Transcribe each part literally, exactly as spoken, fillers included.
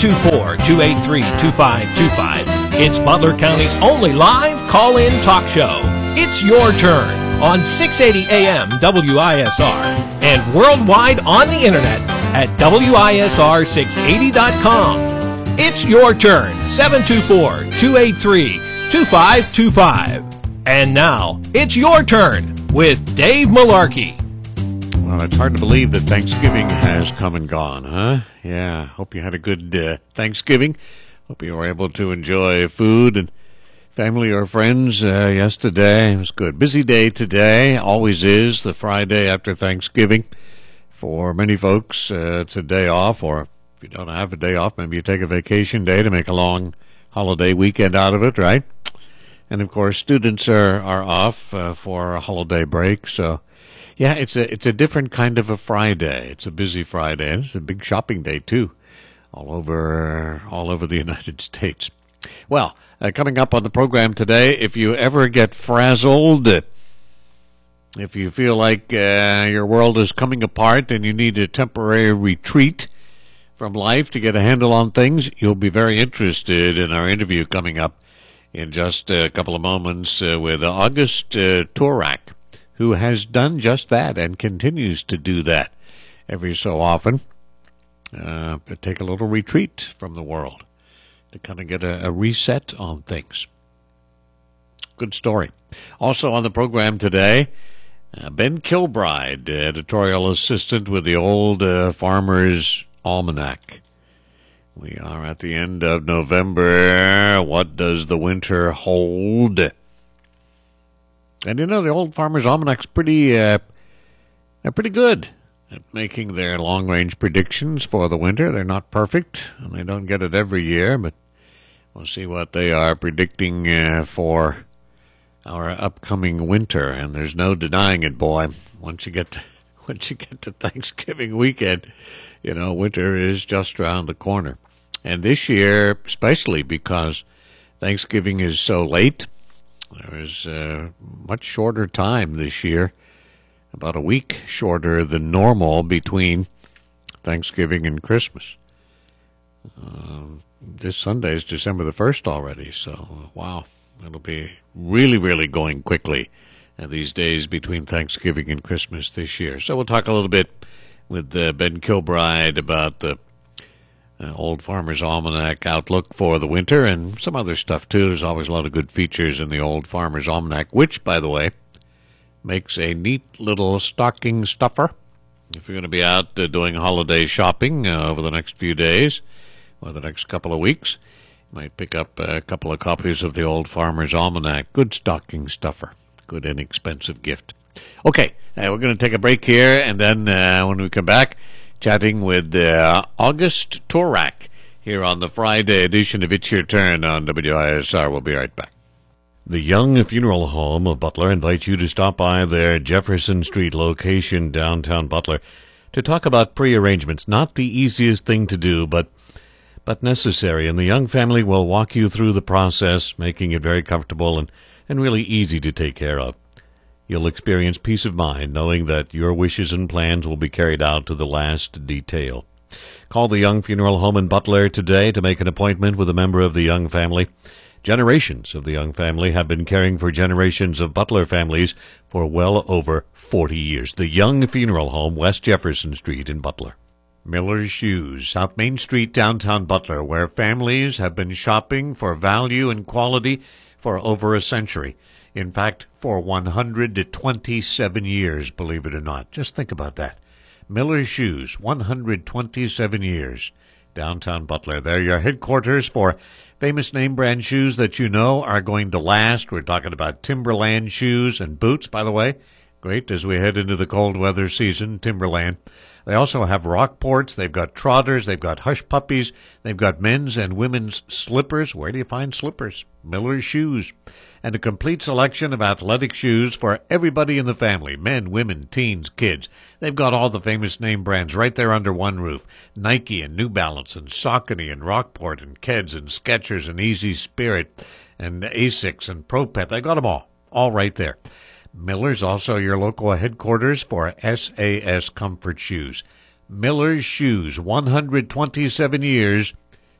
two four, two eight three, two five two five. It's Butler County's only live call-in talk show. It's your turn on six eighty A M W I S R and worldwide on the internet at W I S R six eighty dot com. It's your turn, seven two four, two eight three, two five two five. And now, it's your turn with Dave Malarkey. Well, it's hard to believe that Thanksgiving has come and gone, huh? Yeah, hope you had a good uh, Thanksgiving. Hope you were able to enjoy food and family or friends uh, yesterday. It was good. Busy day today, always is, the Friday after Thanksgiving. For many folks, uh, it's a day off, or if you don't have a day off, maybe you take a vacation day to make a long holiday weekend out of it, right? And, of course, students are, are off uh, for a holiday break, so... Yeah, it's a it's a different kind of a Friday. It's a busy Friday, and it's a big shopping day too, all over all over the United States. Well, uh, coming up on the program today, if you ever get frazzled, if you feel like uh, your world is coming apart and you need a temporary retreat from life to get a handle on things, you'll be very interested in our interview coming up in just a couple of moments uh, with August uh, Turak, who has done just that and continues to do that every so often. Uh, take a little retreat from the world to kind of get a, a reset on things. Good story. Also on the program today, uh, Ben Kilbride, editorial assistant with the Old uh, Farmer's Almanac. We are at the end of November. What does the winter hold? And, you know, the Old Farmer's Almanac's pretty, uh, they're pretty good at making their long-range predictions for the winter. They're not perfect, and they don't get it every year, but we'll see what they are predicting uh, for our upcoming winter. And there's no denying it, boy. Once you get to, once you get to Thanksgiving weekend, you know, winter is just around the corner. And this year, especially because Thanksgiving is so late, there is a much shorter time this year, about a week shorter than normal between Thanksgiving and Christmas. Uh, this Sunday is December the first already, so wow, it'll be really, really going quickly uh, these days between Thanksgiving and Christmas this year. So we'll talk a little bit with uh, Ben Kilbride about the Uh, Old Farmer's Almanac outlook for the winter and some other stuff, too. There's always a lot of good features in the Old Farmer's Almanac, which, by the way, makes a neat little stocking stuffer. If you're going to be out uh, doing holiday shopping uh, over the next few days or the next couple of weeks, you might pick up a couple of copies of the Old Farmer's Almanac. Good stocking stuffer. Good inexpensive gift. Okay, uh, we're going to take a break here, and then uh, when we come back, chatting with uh, August Turak here on the Friday edition of It's Your Turn on W I S R. We'll be right back. The Young Funeral Home of Butler invites you to stop by their Jefferson Street location downtown Butler to talk about pre-arrangements. Not the easiest thing to do, but but necessary. And the Young family will walk you through the process, making it very comfortable and, and really easy to take care of. You'll experience peace of mind knowing that your wishes and plans will be carried out to the last detail. Call the Young Funeral Home in Butler today to make an appointment with a member of the Young family. Generations of the Young family have been caring for generations of Butler families for well over forty years. The Young Funeral Home, West Jefferson Street in Butler. Miller's Shoes, South Main Street, downtown Butler, where families have been shopping for value and quality for over a century. In fact, for one hundred twenty-seven years, believe it or not. Just think about that. Miller's Shoes, one hundred twenty-seven years. Downtown Butler. They're your headquarters for famous name brand shoes that you know are going to last. We're talking about Timberland shoes and boots, by the way. Great as we head into the cold weather season, Timberland. They also have Rockports. They've got Trotters. They've got Hush Puppies. They've got men's and women's slippers. Where do you find slippers? Miller's Shoes. And a complete selection of athletic shoes for everybody in the family, men, women, teens, kids. They've got all the famous name brands right there under one roof. Nike and New Balance and Saucony and Rockport and Keds and Skechers and Easy Spirit and Asics and Pro Pet. They got them all, all right there. Miller's also your local headquarters for S A S Comfort Shoes. Miller's Shoes, one hundred twenty-seven years,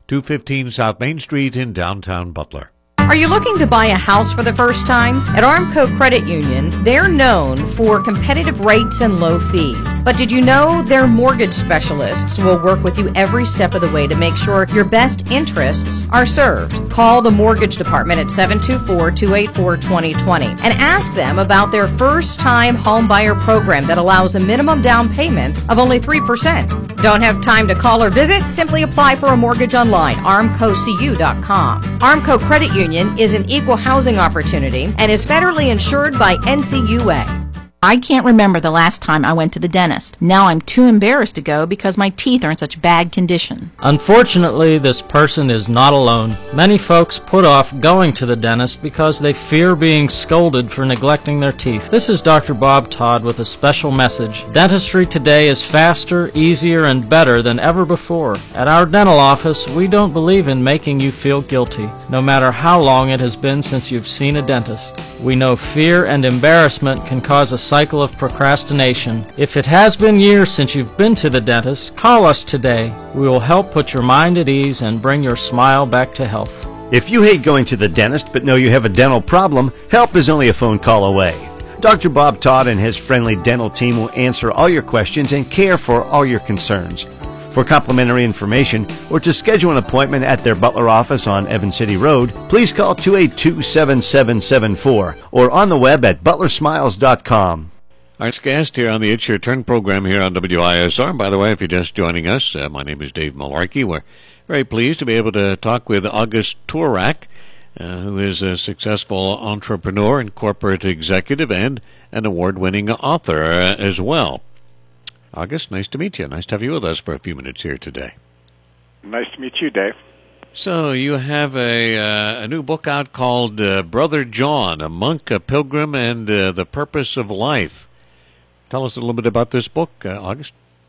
two fifteen South Main Street in downtown Butler. Are you looking to buy a house for the first time? At Armco Credit Union, they're known for competitive rates and low fees. But did you know their mortgage specialists will work with you every step of the way to make sure your best interests are served? Call the mortgage department at seven two four, two eight four, two zero two zero and ask them about their first-time home buyer program that allows a minimum down payment of only three percent. Don't have time to call or visit? Simply apply for a mortgage online, armco c u dot com. Armco Credit Union is an equal housing opportunity and is federally insured by N C U A. I can't remember the last time I went to the dentist. Now I'm too embarrassed to go because my teeth are in such bad condition. Unfortunately, this person is not alone. Many folks put off going to the dentist because they fear being scolded for neglecting their teeth. This is Doctor Bob Todd with a special message. Dentistry today is faster, easier, and better than ever before. At our dental office, we don't believe in making you feel guilty, no matter how long it has been since you've seen a dentist. We know fear and embarrassment can cause a cycle of procrastination. If it has been years since you've been to the dentist, call us today. We will help put your mind at ease and bring your smile back to health. If you hate going to the dentist but know you have a dental problem, help is only a phone call away. Doctor Bob Todd and his friendly dental team will answer all your questions and care for all your concerns. For complimentary information or to schedule an appointment at their Butler office on Evans City Road, please call two eight two, seven seven seven four or on the web at butler smiles dot com. Our next guest here on the It's Your Turn program here on W I S R. By the way, if you're just joining us, uh, my name is Dave Malarkey. We're very pleased to be able to talk with August Turak, uh, who is a successful entrepreneur and corporate executive and an award-winning author uh, as well. August, nice to meet you. Nice to have you with us for a few minutes here today. Nice to meet you, Dave. So you have a uh, a new book out called uh, Brother John, A Monk, a Pilgrim, and uh, the Purpose of Life. Tell us a little bit about this book, uh, August.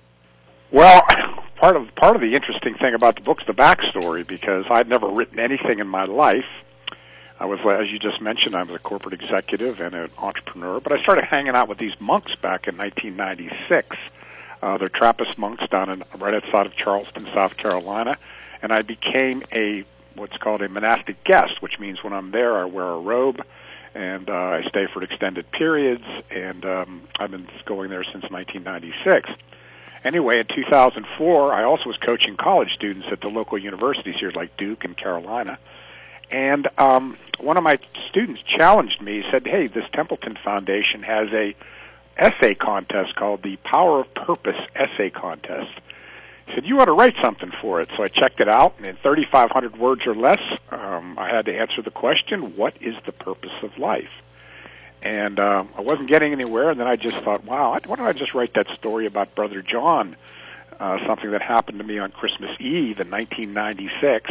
Well, part of part of the interesting thing about the book's the backstory, because I'd never written anything in my life. I was, as you just mentioned, I was a corporate executive and an entrepreneur, but I started hanging out with these monks back in nineteen ninety-six. Uh, they're Trappist monks down in right outside of Charleston, South Carolina, and I became a what's called a monastic guest, which means when I'm there, I wear a robe, and uh, I stay for extended periods, and um, I've been going there since nineteen ninety-six. Anyway, in two thousand four, I also was coaching college students at the local universities here, like Duke and Carolina, and um, one of my students challenged me. He said, hey, this Templeton Foundation has a essay contest called the Power of Purpose Essay Contest. He said, you ought to write something for it. So I checked it out, and in thirty-five hundred words or less, um, I had to answer the question, what is the purpose of life? And uh, I wasn't getting anywhere, and then I just thought, wow, why don't I just write that story about Brother John, uh, something that happened to me on Christmas Eve in nineteen ninety-six.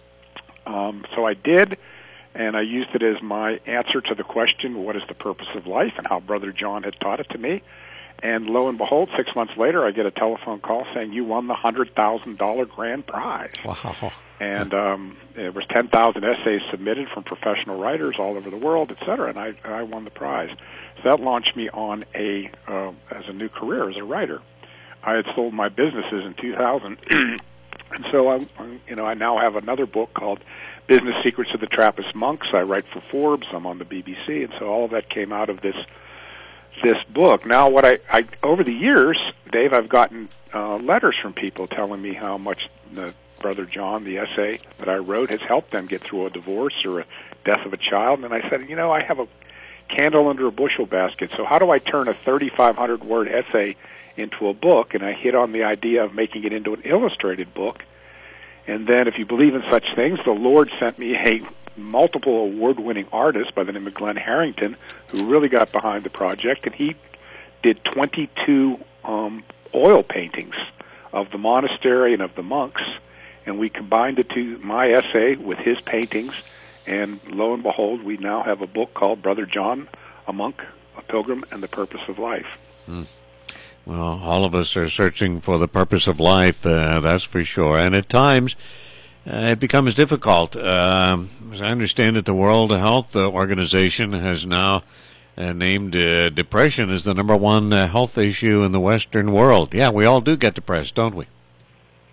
Um, so I did, and I used it as my answer to the question, what is the purpose of life, and how Brother John had taught it to me. And lo and behold, six months later, I get a telephone call saying, you won the one hundred thousand dollars grand prize. Wow. And um, there was ten thousand essays submitted from professional writers all over the world, et cetera, and I, I won the prize. So that launched me on a uh, as a new career as a writer. I had sold my businesses in two thousand, and so I, you know, I now have another book called Business Secrets of the Trappist Monks. I write for Forbes. I'm on the B B C, and so all of that came out of this this book. Now, what I, I over the years, Dave, I've gotten uh, letters from people telling me how much the Brother John, the essay that I wrote, has helped them get through a divorce or a death of a child. And I said, you know, I have a candle under a bushel basket, so how do I turn a thirty-five hundred word essay into a book? And I hit on the idea of making it into an illustrated book. And then, if you believe in such things, the Lord sent me a multiple award-winning artist by the name of Glenn Harrington, who really got behind the project, and he did twenty-two um, oil paintings of the monastery and of the monks, and we combined it to my essay with his paintings, and lo and behold, we now have a book called Brother John, a Monk, a Pilgrim, and the Purpose of Life. Hmm. Well, all of us are searching for the purpose of life, uh, that's for sure, and at times Uh, it becomes difficult. Um, as I understand it, the World Health Organization has now uh, named uh, depression as the number one uh, health issue in the Western world. Yeah, we all do get depressed, don't we?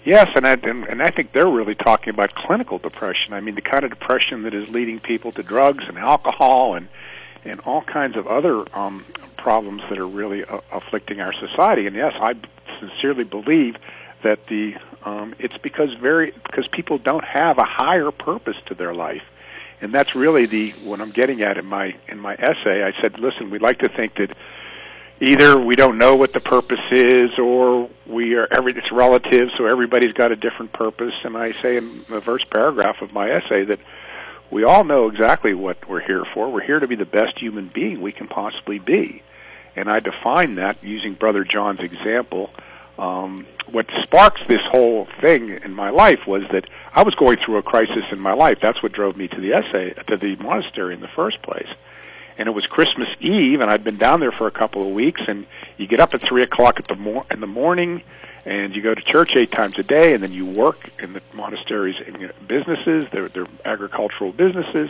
Yes, and I, and, and I think they're really talking about clinical depression. I mean, the kind of depression that is leading people to drugs and alcohol and and all kinds of other um, problems that are really uh, afflicting our society. And yes, I sincerely believe that the um, it's because very because people don't have a higher purpose to their life, and that's really the what I'm getting at in my in my essay. I said, listen, we'd like to think that either we don't know what the purpose is, or we are every it's relative, so everybody's got a different purpose. And I say in the first paragraph of my essay that we all know exactly what we're here for. We're here to be the best human being we can possibly be. And I define that using Brother John's example. Um, what sparked this whole thing in my life was that I was going through a crisis in my life. That's what drove me to the essay, to the monastery in the first place. And it was Christmas Eve, and I'd been down there for a couple of weeks, and you get up at three o'clock at the mor- in the morning, and you go to church eight times a day, and then you work in the monastery's businesses, they're, they're agricultural businesses.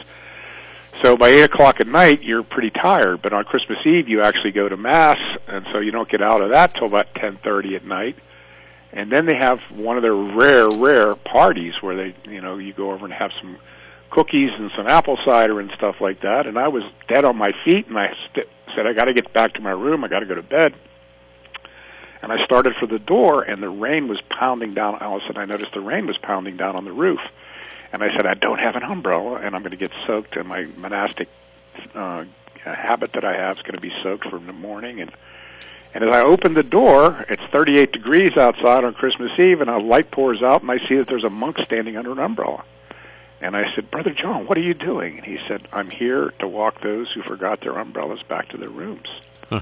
So by eight o'clock at night, you're pretty tired, but on Christmas Eve, you actually go to Mass, and so you don't get out of that till about ten thirty at night. And then they have one of their rare, rare parties where they, you know, you go over and have some cookies and some apple cider and stuff like that. And I was dead on my feet, and I st- said, I got to get back to my room, I got to go to bed. And I started for the door, and the rain was pounding down. All of a sudden, I noticed the rain was pounding down on the roof. And I said, I don't have an umbrella, and I'm going to get soaked, and my monastic uh, habit that I have is going to be soaked from the morning. And, and as I opened the door, it's thirty-eight degrees outside on Christmas Eve, and a light pours out, and I see that there's a monk standing under an umbrella. And I said, Brother John, what are you doing? And he said, I'm here to walk those who forgot their umbrellas back to their rooms. Huh.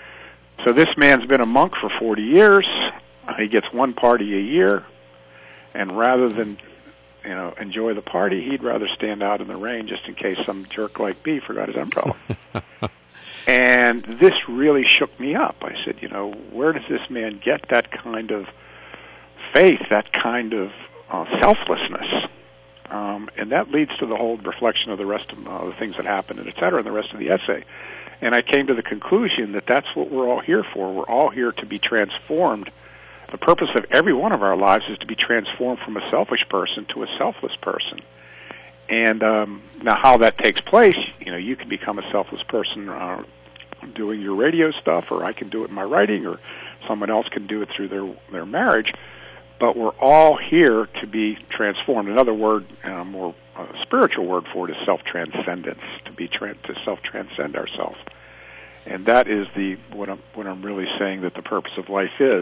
So this man's been a monk for forty years. He gets one party a year, and rather than, you know, enjoy the party, he'd rather stand out in the rain just in case some jerk like me forgot his umbrella. And this really shook me up. I said, you know, where does this man get that kind of faith, that kind of uh, selflessness? Um, and that leads to the whole reflection of the rest of uh, the things that happened, and et cetera, and the rest of the essay. And I came to the conclusion that that's what we're all here for. We're all here to be transformed. The purpose of every one of our lives is to be transformed from a selfish person to a selfless person. And um, now how that takes place, you know, you can become a selfless person uh, doing your radio stuff, or I can do it in my writing, or someone else can do it through their, their marriage. But we're all here to be transformed. Another word, a uh, more uh, spiritual word for it, is self-transcendence, to be tra- to self-transcend ourselves. And that is the what I'm, what I'm really saying that the purpose of life is.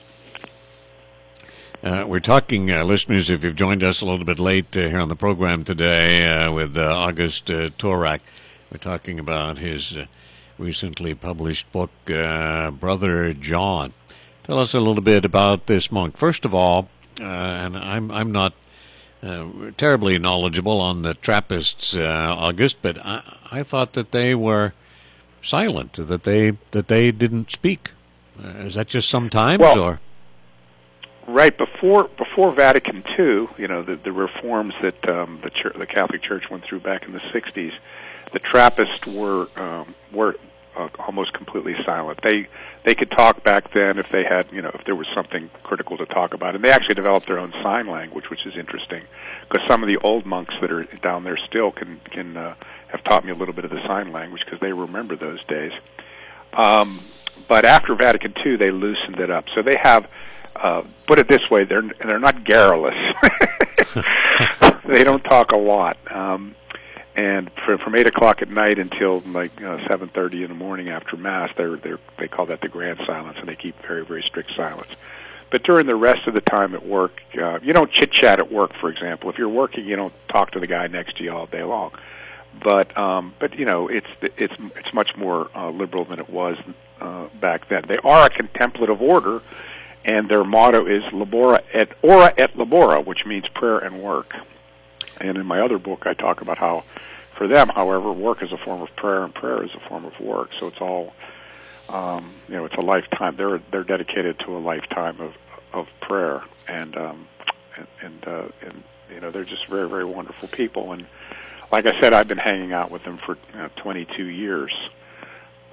Uh, we're talking, uh, listeners, if you've joined us a little bit late uh, here on the program today uh, with uh, August uh, Torak. We're talking about his uh, recently published book, uh, Brother John. Tell us a little bit about this monk. First of all, uh, and I'm I'm not uh, terribly knowledgeable on the Trappists, uh, August, but I, I thought that they were silent, that they that they didn't speak. Uh, is that just sometimes, well, or? Right before before Vatican Two, you know, the, the reforms that um, the church, the Catholic Church went through back in the sixties, the Trappists were um, were uh, almost completely silent. They they could talk back then if they had, you know, if there was something critical to talk about, and they actually developed their own sign language, which is interesting, because some of the old monks that are down there still can can uh, have taught me a little bit of the sign language because they remember those days. Um, but after Vatican Two, they loosened it up, so they have. Uh, put it this way, they're they're not garrulous. They don't talk a lot. Um, and for, from eight o'clock at night until like uh, seven thirty in the morning after Mass, they're they they call that the grand silence, and they keep very very strict silence. But during the rest of the time at work, uh, you don't chit chat at work. For example, if you're working, you don't talk to the guy next to you all day long. But um, but you know it's it's it's much more uh, liberal than it was uh, back then. They are a contemplative order. And their motto is labora et ora et labora, which means prayer and work. And in my other book, I talk about how, for them, however, work is a form of prayer and prayer is a form of work. So it's all, um, you know, it's a lifetime. They're they're dedicated to a lifetime of of prayer, and um, and and, uh, and you know, they're just very very wonderful people. And like I said, I've been hanging out with them for you know, twenty-two years.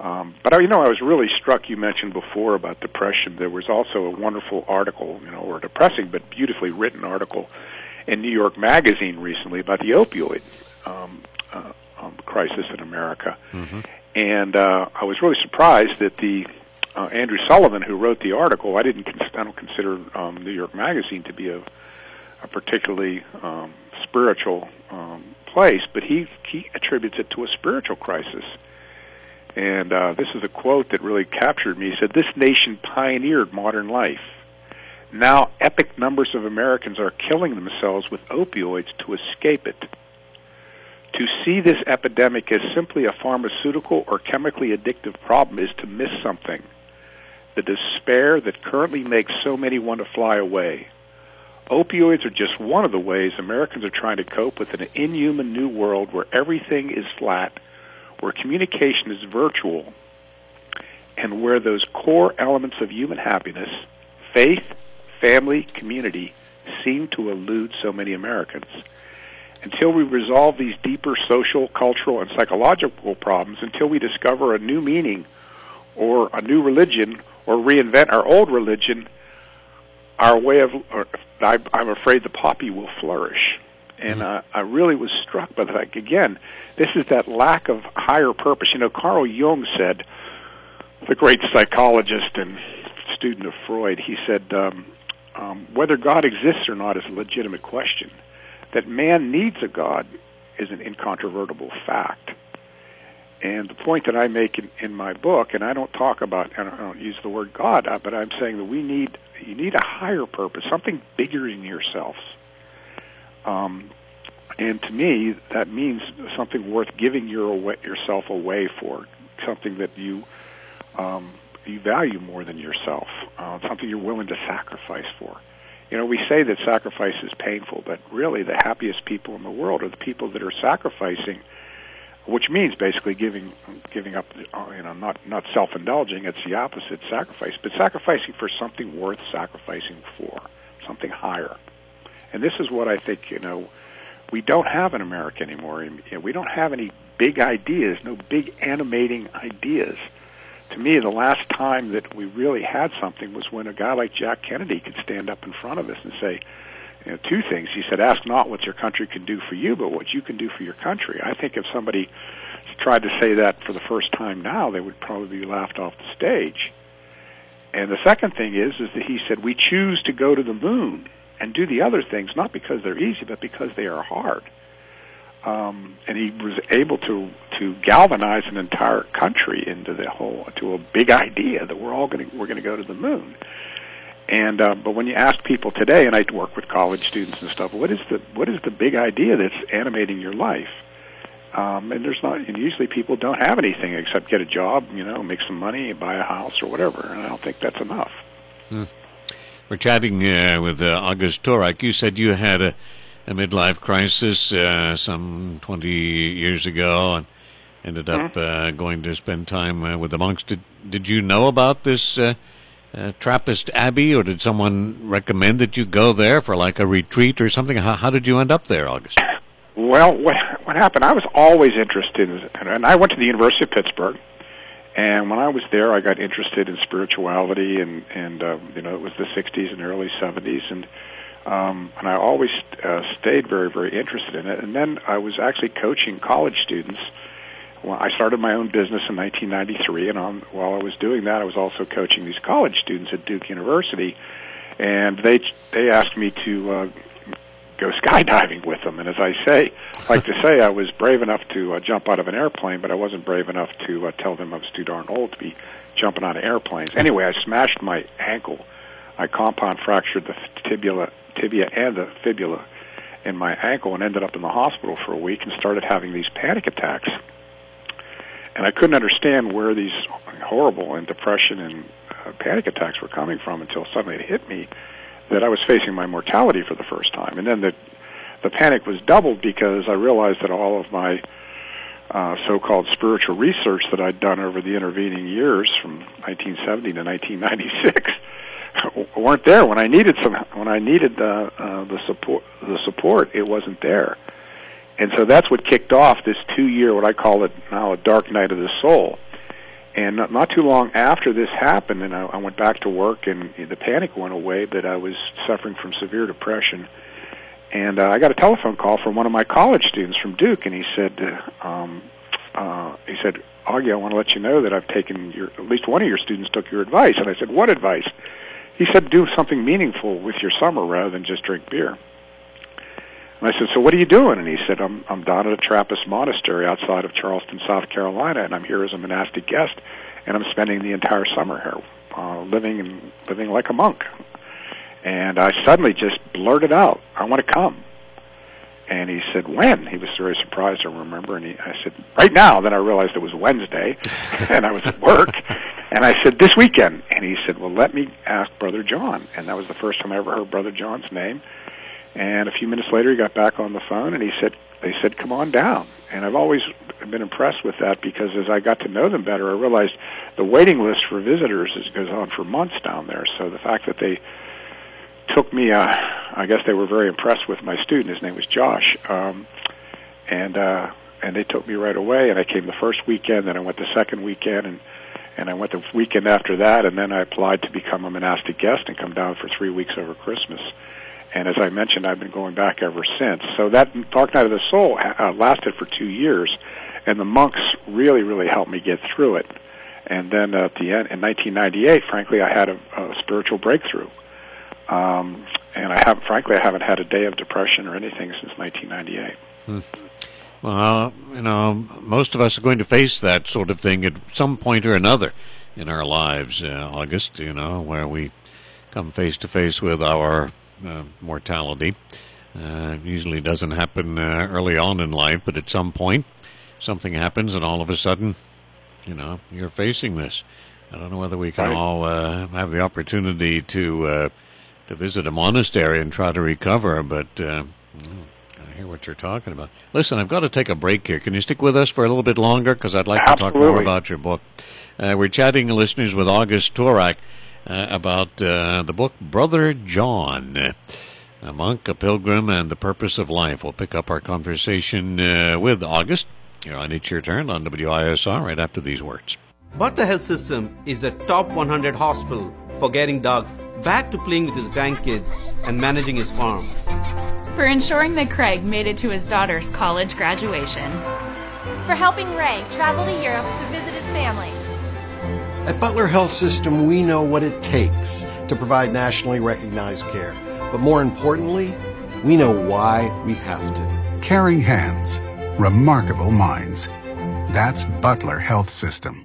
Um, but, you know, I was really struck, you mentioned before about depression. There was also a wonderful article, you know, or depressing but beautifully written article in New York Magazine recently about the opioid um, uh, um, crisis in America. Mm-hmm. And uh, I was really surprised that the uh, Andrew Sullivan, who wrote the article, I didn't cons- I don't consider um, New York Magazine to be a, a particularly um, spiritual um, place, but he, he attributes it to a spiritual crisis. And uh, this is a quote that really captured me. He said, "This nation pioneered modern life. Now epic numbers of Americans are killing themselves with opioids to escape it. To see this epidemic as simply a pharmaceutical or chemically addictive problem is to miss something. The despair that currently makes so many want to fly away. Opioids are just one of the ways Americans are trying to cope with an inhuman new world where everything is flat, where communication is virtual, and where those core elements of human happiness, faith, family, community, seem to elude so many Americans. Until we resolve these deeper social, cultural, and psychological problems, until we discover a new meaning or a new religion or reinvent our old religion, our way of, or, I, I'm afraid the poppy will flourish." And uh, I really was struck by the fact, again, this is that lack of higher purpose. You know, Carl Jung said, the great psychologist and student of Freud, he said, um, um, whether God exists or not is a legitimate question. That man needs a God is an incontrovertible fact. And the point that I make in, in my book, and I don't talk about, I don't, I don't use the word God, but I'm saying that we need, you need a higher purpose, something bigger than yourselves. Um, and to me, that means something worth giving your away, yourself away for, something that you um, you value more than yourself, uh, something you're willing to sacrifice for. You know, we say that sacrifice is painful, but really the happiest people in the world are the people that are sacrificing, which means basically giving giving up, you know, not, not self-indulging, it's the opposite, sacrifice, but sacrificing for something worth sacrificing for, something higher. And this is what I think, you know, we don't have in America anymore. You know, we don't have any big ideas, no big animating ideas. To me, the last time that we really had something was when a guy like Jack Kennedy could stand up in front of us and say, you know, two things. He said, ask not what your country can do for you, but what you can do for your country. I think if somebody tried to say that for the first time now, they would probably be laughed off the stage. And the second thing is, is that he said, we choose to go to the moon and do the other things, not because they're easy, but because they are hard. Um, and he was able to to galvanize an entire country into the whole, to a big idea that we're all going to we're going to go to the moon. And uh, but when you ask people today, and I work with college students and stuff, what is the what is the big idea that's animating your life? Um, and there's not, and usually people don't have anything except get a job, you know, make some money, buy a house or whatever. And I don't think that's enough. Hmm. We're chatting uh, with uh, August Torek. You said you had a, a midlife crisis uh, some twenty years ago and ended up mm-hmm. uh, going to spend time uh, with the monks. Did did you know about this uh, uh, Trappist Abbey, or did someone recommend that you go there for like a retreat or something? How, how did you end up there, August? Well, what, what happened, I was always interested in, and I went to the University of Pittsburgh. And when I was there, I got interested in spirituality, and and uh, you know, it was the sixties and early seventies, and um, and I always uh, stayed very very interested in it. And then I was actually coaching college students. Well, I started my own business in nineteen ninety-three, and on, while I was doing that, I was also coaching these college students at Duke University, and they they asked me to uh, go skydiving with them. And as I say, I like to say, I was brave enough to uh, jump out of an airplane, but I wasn't brave enough to uh, tell them I was too darn old to be jumping out of airplanes. Anyway, I smashed my ankle. I compound fractured the tibia, tibia and the fibula in my ankle, and ended up in the hospital for a week and started having these panic attacks. And I couldn't understand where these horrible and depression and uh, panic attacks were coming from until suddenly it hit me that I was facing my mortality for the first time. And then the the panic was doubled because I realized that all of my uh, so-called spiritual research that I'd done over the intervening years from nineteen seventy to nineteen ninety-six weren't there when I needed some. When I needed the uh, the support, the support, it wasn't there. And so that's what kicked off this two-year, what I call it now, a dark night of the soul. And not, not too long after this happened, and I, I went back to work, and the panic went away, but I was suffering from severe depression. And uh, I got a telephone call from one of my college students from Duke, and he said, uh, um, uh, he said, Augie, I want to let you know that I've taken your, at least one of your students took your advice. And I said, what advice? He said, do something meaningful with your summer rather than just drink beer. And I said, so what are you doing? And he said, I'm, I'm down at a Trappist monastery outside of Charleston, South Carolina, and I'm here as a monastic guest, and I'm spending the entire summer here, uh, living and living like a monk. And I suddenly just blurted out, I want to come. And he said, when? He was very surprised, I remember. And he, I said, right now. Then I realized it was Wednesday, and I was at work. And I said, this weekend. And he said, well, let me ask Brother John. And that was the first time I ever heard Brother John's name. And a few minutes later, he got back on the phone, and he said, they said, come on down. And I've always been impressed with that, because as I got to know them better, I realized the waiting list for visitors is, goes on for months down there. So the fact that they took me, uh, I guess they were very impressed with my student. His name was Josh. Um, and uh, and they took me right away, and I came the first weekend, and I went the second weekend, and, and I went the weekend after that, and then I applied to become a monastic guest and come down for three weeks over Christmas. And as I mentioned, I've been going back ever since. So that Dark Night of the Soul uh, lasted for two years, and the monks really, really helped me get through it. And then at the end, in nineteen ninety-eight, frankly, I had a, a spiritual breakthrough. Um, and I have, frankly, I haven't had a day of depression or anything since nineteen ninety-eight. Hmm. Well, you know, most of us are going to face that sort of thing at some point or another in our lives, uh, August, you know, where we come face to face with our uh, mortality. Uh, it usually doesn't happen uh, early on in life, but at some point something happens and all of a sudden, you know, you're facing this. I don't know whether we can right. all uh, have the opportunity to uh, to visit a monastery and try to recover, but uh, I hear what you're talking about. Listen, I've got to take a break here. Can you stick with us for a little bit longer? Because I'd like Absolutely. to talk more about your book. Uh, we're chatting, listeners, with August Torak uh, about uh, the book Brother John, a monk, a pilgrim, and the purpose of life. We'll pick up our conversation uh, with August here on It's Your Turn on W I S R right after these words. Butler Health System is a top one hundred hospital for getting Doug back to playing with his grandkids and managing his farm. For ensuring that Craig made it to his daughter's college graduation. For helping Ray travel to Europe to visit his family. At Butler Health System, we know what it takes to provide nationally recognized care. But more importantly, we know why we have to. Caring hands, remarkable minds. That's Butler Health System.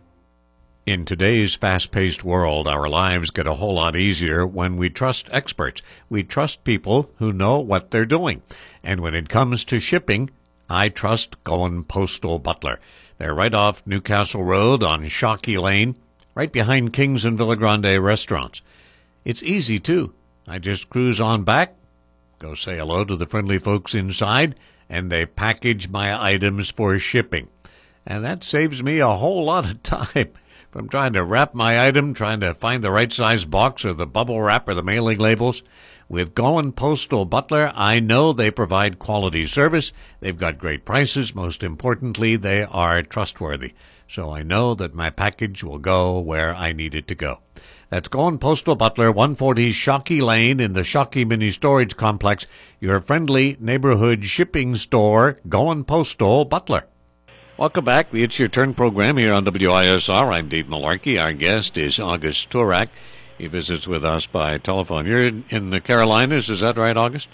In today's fast-paced world, our lives get a whole lot easier when we trust experts. We trust people who know what they're doing. And when it comes to shipping, I trust Goen Postal Butler. They're right off Newcastle Road on Shockey Lane, right behind Kings and Villa Grande restaurants. It's easy, too. I just cruise on back, go say hello to the friendly folks inside, and they package my items for shipping. And that saves me a whole lot of time. From trying to wrap my item, trying to find the right size box or the bubble wrap or the mailing labels. With Goen Postal Butler, I know they provide quality service. They've got great prices. Most importantly, they are trustworthy. So I know that my package will go where I need it to go. That's Goen Postal Butler, one forty Shockey Lane in the Shockey Mini Storage Complex, your friendly neighborhood shipping store, Goen Postal Butler. Welcome back. The It's Your Turn program here on W I S R. I'm Dave Malarkey. Our guest is August Torak. He visits with us by telephone. You're in, in the Carolinas, is that right, August?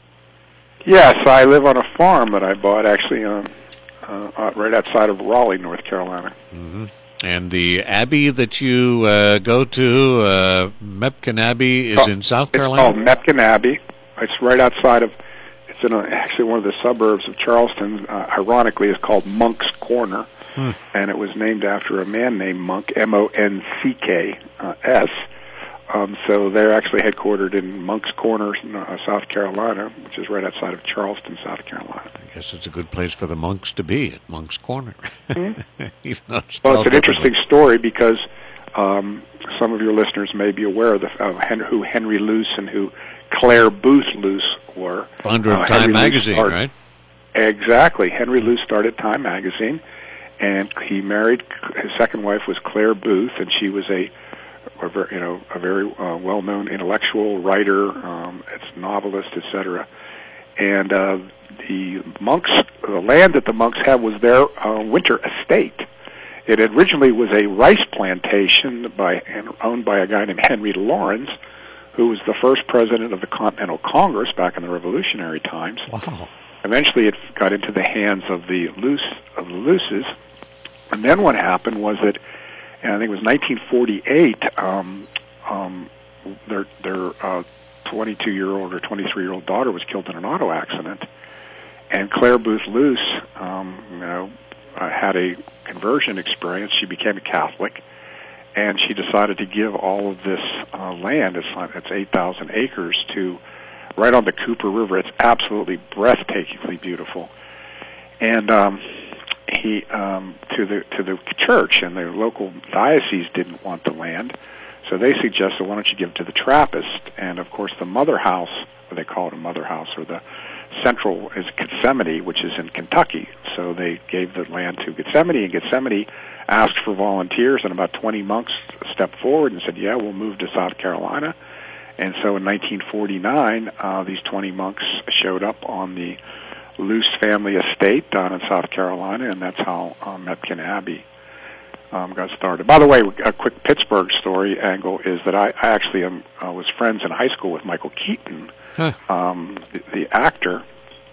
Yes, I live on a farm that I bought actually uh, uh, right outside of Raleigh, North Carolina. Mm-hmm. And the abbey that you uh, go to, uh, Mepkin Abbey, is oh, in South Carolina? It's called Mepkin Abbey. It's right outside of... It's in a, actually one of the suburbs of Charleston. Uh, ironically, it's called Monk's Corner, hmm. and it was named after a man named Monk, M O N C K S. Um, so they're actually headquartered in Monk's Corner, uh, South Carolina, which is right outside of Charleston, South Carolina. I guess it's a good place for the monks to be, at Monk's Corner. Mm-hmm. Even though it's well, it's an interesting story because um, some of your listeners may be aware of the, uh, Henry, who Henry Luce and who Claire Booth Luce were. Founder of uh, Time Henry Magazine, started, right? Exactly. Henry Luce started Time Magazine, and he married, his second wife was Claire Booth, and she was a, a very, you know, a very uh, well-known intellectual writer, um, it's novelist, et cetera. And uh, the monks, the land that the monks had was their uh, winter estate. It originally was a rice plantation by owned by a guy named Henry Lawrence, who was the first president of the Continental Congress back in the Revolutionary times. Wow. Eventually, it got into the hands of the Luce of the Luces, and then what happened was that, and I think it was nineteen forty-eight. Um, um, their their uh, twenty-two-year-old or twenty-three-year-old daughter was killed in an auto accident, and Claire Booth Luce, um, you know, uh, had a conversion experience. She became a Catholic, and she decided to give all of this uh, land, it's, it's eight thousand acres, to right on the Cooper River. It's absolutely breathtakingly beautiful. And um, he um, to the to the church, and the local diocese didn't want the land, so they suggested, why don't you give it to the Trappist? And of course, the mother house, or they call it a mother house, or the central is Gethsemane, which is in Kentucky. So they gave the land to Gethsemane, and Gethsemane asked for volunteers, and about twenty monks stepped forward and said, yeah, we'll move to South Carolina. And so in nineteen forty-nine, uh, these twenty monks showed up on the Luce family estate down in South Carolina, and that's how uh, Metkin Abbey um, got started. By the way, a quick Pittsburgh story angle is that I, I actually am, uh, was friends in high school with Michael Keaton, huh. um, the, the actor,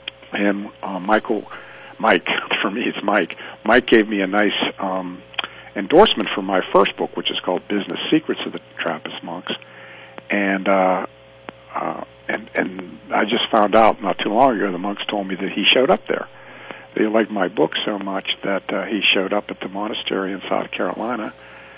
and uh, Michael... Mike, for me it's Mike. Mike gave me a nice um, endorsement for my first book, which is called Business Secrets of the Trappist Monks. And uh, uh, and and I just found out not too long ago, the monks told me that he showed up there. They liked my book so much that uh, he showed up at the monastery in South Carolina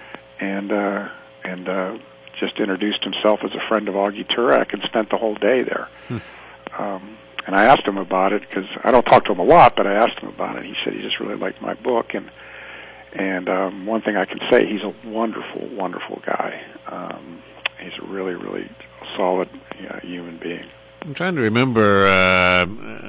and uh, and uh, just introduced himself as a friend of Augie Turek and spent the whole day there. Hmm. Um, And I asked him about it, because I don't talk to him a lot, but I asked him about it. He said he just really liked my book. And and um, one thing I can say, he's a wonderful, wonderful guy. Um, he's a really, really solid uh, human being. I'm trying to remember uh,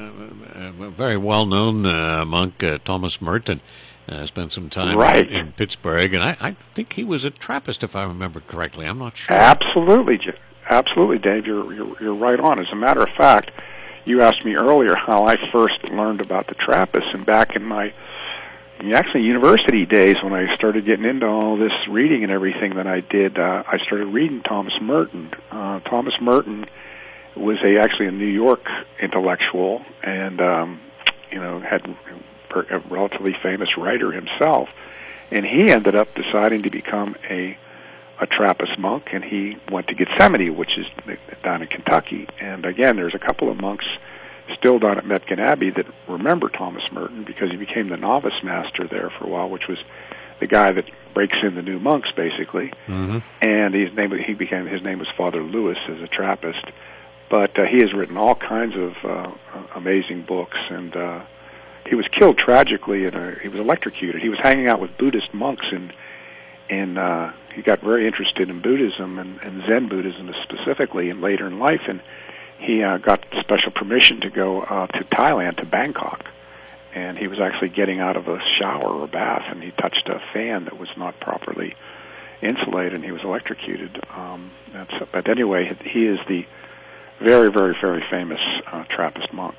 a very well-known uh, monk, uh, Thomas Merton, uh, spent some time right. in, in Pittsburgh, and I, I think he was a Trappist, if I remember correctly. I'm not sure. Absolutely, absolutely, Dave. You're you're, you're right on. As a matter of fact, you asked me earlier how I first learned about the Trappists, and back in my actually university days when I started getting into all this reading and everything that I did, uh, I started reading Thomas Merton. Uh, Thomas Merton was a actually a New York intellectual, and um, you know had a relatively famous writer himself, and he ended up deciding to become a a Trappist monk, and he went to Gethsemane, which is down in Kentucky. And again, there's a couple of monks still down at Metkin Abbey that remember Thomas Merton, because he became the novice master there for a while, which was the guy that breaks in the new monks, basically. Mm-hmm. And his name he became his name was Father Lewis as a Trappist. But uh, he has written all kinds of uh, amazing books, and uh, he was killed tragically. In a, he was electrocuted. He was hanging out with Buddhist monks in in. Uh, He got very interested in Buddhism and, and Zen Buddhism specifically, and later in life, and he uh, got special permission to go uh, to Thailand, to Bangkok, and he was actually getting out of a shower or bath, and he touched a fan that was not properly insulated, and he was electrocuted. Um, that's, but anyway, he is the very, very, very famous uh, Trappist monk.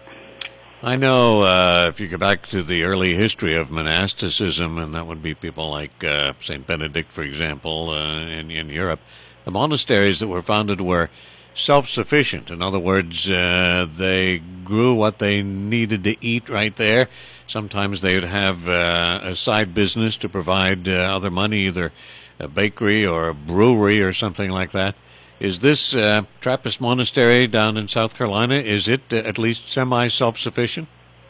I know uh, if you go back to the early history of monasticism, and that would be people like uh, Saint Benedict, for example, uh, in, in Europe, the monasteries that were founded were self-sufficient. In other words, uh, they grew what they needed to eat right there. Sometimes they would have uh, a side business to provide uh, other money, either a bakery or a brewery or something like that. Is this uh, Trappist monastery down in South Carolina, is it uh, at least semi-self-sufficient?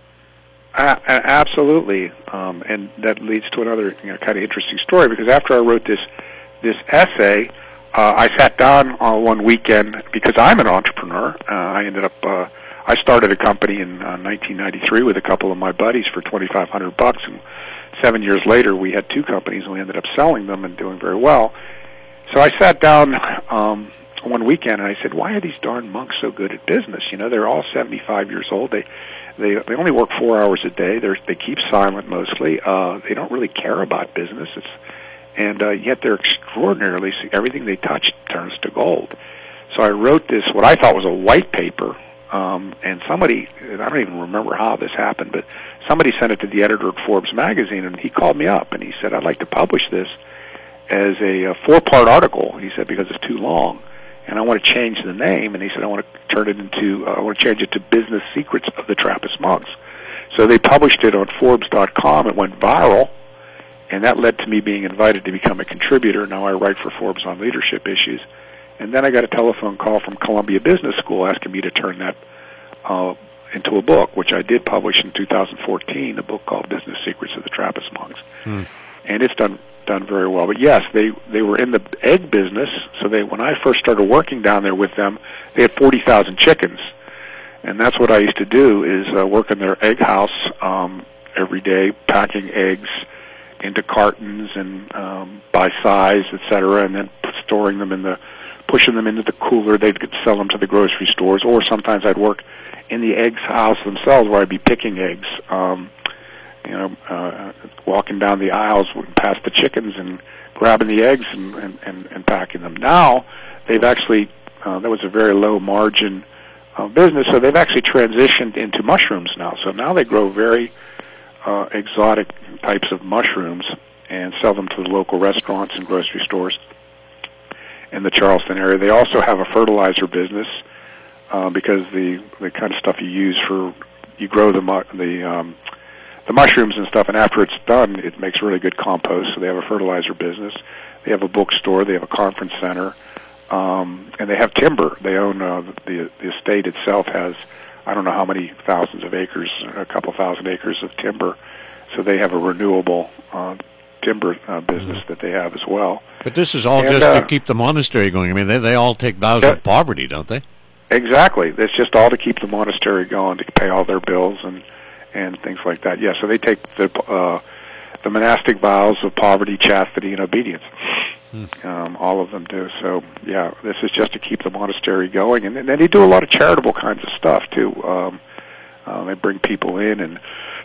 Uh, absolutely, um, and that leads to another you know, kind of interesting story, because after I wrote this this essay, uh, I sat down on one weekend, because I'm an entrepreneur. Uh, I ended up, uh, I started a company in uh, nineteen ninety-three with a couple of my buddies for twenty-five hundred bucks, and seven years later we had two companies, and we ended up selling them and doing very well. So I sat down um, one weekend, and I said, why are these darn monks so good at business? You know, they're all seventy-five years old. They They they only work four hours a day. They they keep silent mostly. Uh, they don't really care about business. It's and uh, yet they're extraordinarily. Everything they touch turns to gold. So I wrote this, what I thought was a white paper, um, and somebody, and I don't even remember how this happened, but somebody sent it to the editor of Forbes magazine, and he called me up, and he said, I'd like to publish this as a, a four-part article, he said, because it's too long, and I want to change the name, and he said, I want to turn it into, uh, I want to change it to Business Secrets of the Trappist Monks. So they published it on Forbes dot com, it went viral, and that led to me being invited to become a contributor. Now I write for Forbes on leadership issues. And then I got a telephone call from Columbia Business School asking me to turn that uh, into a book, which I did publish in two thousand fourteen, a book called Business Secrets of the Trappist Monks. Hmm. And it's done done very well. But yes, they, they were in the egg business, so they when I first started working down there with them, they had forty thousand chickens. And that's what I used to do, is uh, work in their egg house um, every day, packing eggs into cartons and um, by size, et cetera, and then storing them in the pushing them into the cooler. They could sell them to the grocery stores, or sometimes I'd work in the eggs house themselves where I'd be picking eggs, um, you know, uh, walking down the aisles past the chickens and grabbing the eggs and, and, and, and packing them. Now, they've actually, uh, that was a very low margin uh, business, so they've actually transitioned into mushrooms now. So now they grow very uh, exotic types of mushrooms and sell them to the local restaurants and grocery stores in the Charleston area. They also have a fertilizer business uh, because the the kind of stuff you use for you grow the mu- the um, the mushrooms and stuff, and after it's done, it makes really good compost. So they have a fertilizer business. They have a bookstore. They have a conference center, um, and they have timber. They own uh, the the estate itself has I don't know how many thousands of acres, a couple thousand acres of timber. So they have a renewable uh, timber uh, business that they have as well. But this is all and, just uh, to keep the monastery going. I mean, they they all take vows yeah. of poverty, don't they? Exactly. It's just all to keep the monastery going, to pay all their bills and and things like that. Yeah. So they take the uh, the monastic vows of poverty, chastity, and obedience. Hmm. Um, all of them do. So yeah, this is just to keep the monastery going, and, and then they do a lot of charitable kinds of stuff too. Um, uh, they bring people in and.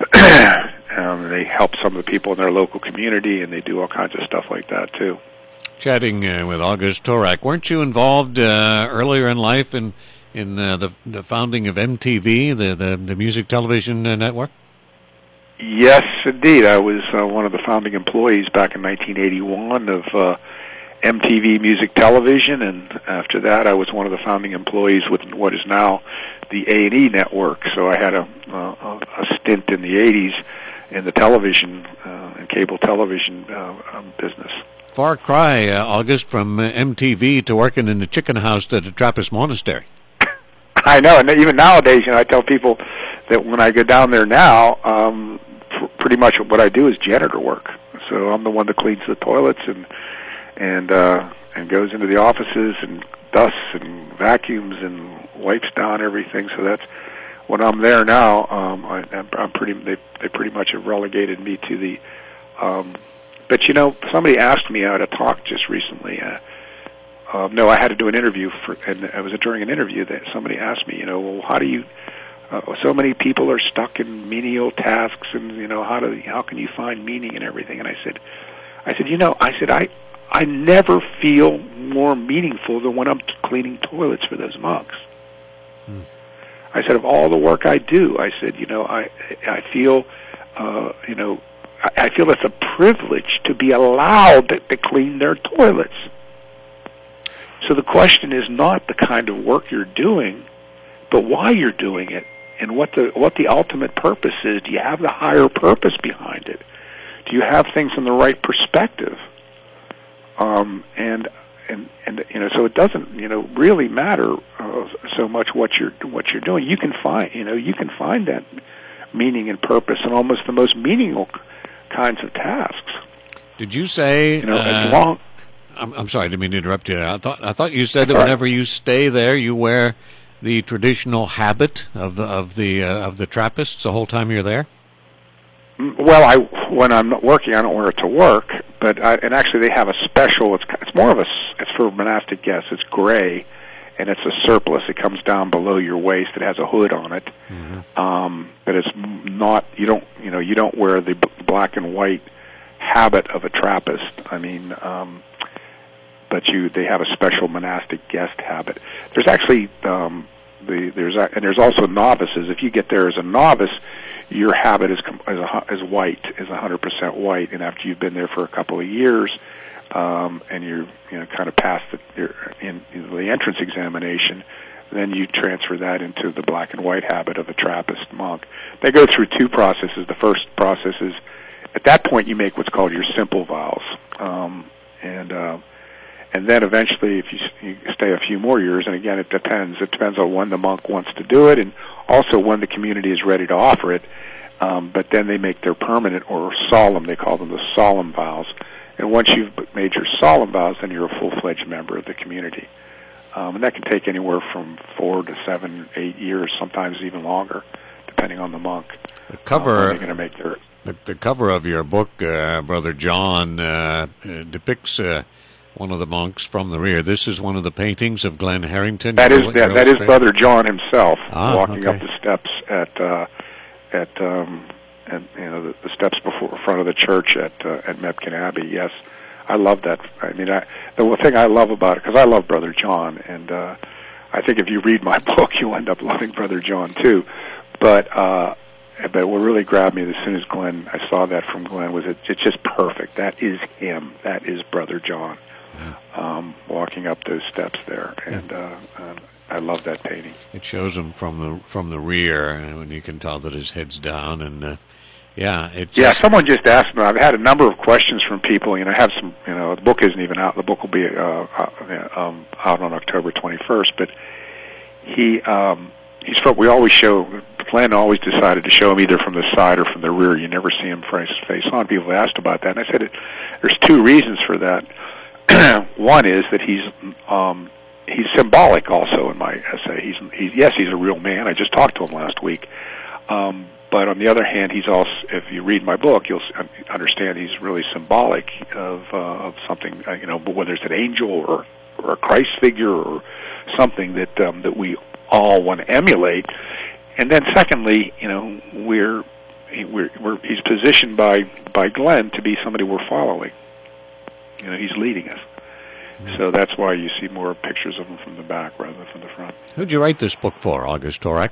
Um, they help some of the people in their local community, and they do all kinds of stuff like that, too. Chatting uh, with August Torak, weren't you involved uh, earlier in life in in uh, the the founding of M T V, the, the, the music television uh, network? Yes, indeed. I was uh, one of the founding employees back in nineteen eighty-one of uh, M T V Music Television, and after that I was one of the founding employees with what is now the A and E network. So I had a, a, a stint in the eighties in the television uh, and cable television uh, um, business. Far cry, uh, August, from uh, M T V to working in the chicken house at the Trappist Monastery. I know, and even nowadays, you know, I tell people that when I go down there now, um, pr- pretty much what I do is janitor work. So I'm the one that cleans the toilets and and uh, and goes into the offices and dusts and vacuums and wipes down everything. So that's when I'm there now. Um, I, I'm pretty. They they pretty much have relegated me to the. Um, but you know, somebody asked me at a talk just recently. Uh, uh, no, I had to do an interview for, and it was during an interview that somebody asked me. You know, well, how do you? Uh, so many people are stuck in menial tasks, and you know, how do how can you find meaning in everything? And I said, I said, you know, I said I. I never feel more meaningful than when I'm cleaning toilets for those monks. Hmm. I said, of all the work I do, I said, you know, I I feel, uh, you know, I, I feel it's a privilege to be allowed to, to clean their toilets. So the question is not the kind of work you're doing, but why you're doing it and what the what the ultimate purpose is. Do you have the higher purpose behind it? Do you have things in the right perspective? Um, and and and you know, so it doesn't you know really matter uh, so much what you're what you're doing. You can find you know you can find that meaning and purpose in almost the most meaningful kinds of tasks. Did you say? You know, uh, as long. I'm, I'm sorry, I didn't mean to interrupt you. I thought I thought you said that whenever you stay there, you wear the traditional habit of the of the uh, of the Trappists the whole time you're there. Well, I when I'm not working, I don't wear it to work. But I, and actually, they have a special. It's it's more of a it's for monastic guests. It's gray, and it's a surplice. It comes down below your waist. It has a hood on it, Mm-hmm. um, but it's not. You don't. You know. You don't wear the b- black and white habit of a Trappist. I mean, um, but you. They have a special monastic guest habit. There's actually um, the there's a, and there's also novices. If you get there as a novice, your habit is com- is, a, is white, is one hundred percent white, and after you've been there for a couple of years, um, and you're you know kind of past the, you're in, in the entrance examination, then you transfer that into the black and white habit of a Trappist monk. They go through two processes. The first process is, at that point, you make what's called your simple vows, um, and uh, and then eventually, if you, you stay a few more years, and again, it depends. It depends on when the monk wants to do it, and also when the community is ready to offer it. Um, but then they make their permanent or solemn. They call them the solemn vows. And once you've made your solemn vows, then you're a full-fledged member of the community. Um, and that can take anywhere from four to seven, eight years, sometimes even longer, depending on the monk. The cover. Um, going to make their The, the cover of your book, uh, Brother John, uh, uh, depicts uh, one of the monks from the rear. This is one of the paintings of Glenn Harrington. That is that, that is Brother John himself ah, walking okay. up the steps at uh, at um, at you know the, the steps before front of the church at uh, at Mepkin Abbey. Yes, I love that. I mean, I, the one thing I love about it, because I love Brother John, and uh, I think if you read my book, you'll end up loving Brother John too. But uh, but what really grabbed me as soon as Glenn, I saw that from Glenn, was it, it's just perfect. That is him. That is Brother John. Um, walking up those steps there, and uh, uh, I love that painting. It shows him from the from the rear, and you can tell that his head's down, and uh, yeah, it. Yeah, someone just asked me. I've had a number of questions from people. You know, I have some. You know, the book isn't even out. The book will be uh, uh, um, out on October twenty-first. But he, um, he's. We always show. Glenn always decided to show him either from the side or from the rear. You never see him face face on. People asked about that, and I said it, there's two reasons for that. One is that he's um, he's symbolic also in my essay. He's, he's yes, he's a real man. I just talked to him last week. Um, but on the other hand, he's also, if you read my book, you'll understand he's really symbolic of uh, of something. Uh, you know, whether it's an angel or or a Christ figure or something that um, that we all want to emulate. And then secondly, you know, we're we're, we're he's positioned by by Glenn to be somebody we're following. You know, he's leading us. So that's why you see more pictures of him from the back rather than from the front. Who'd you write this book for, August Torak?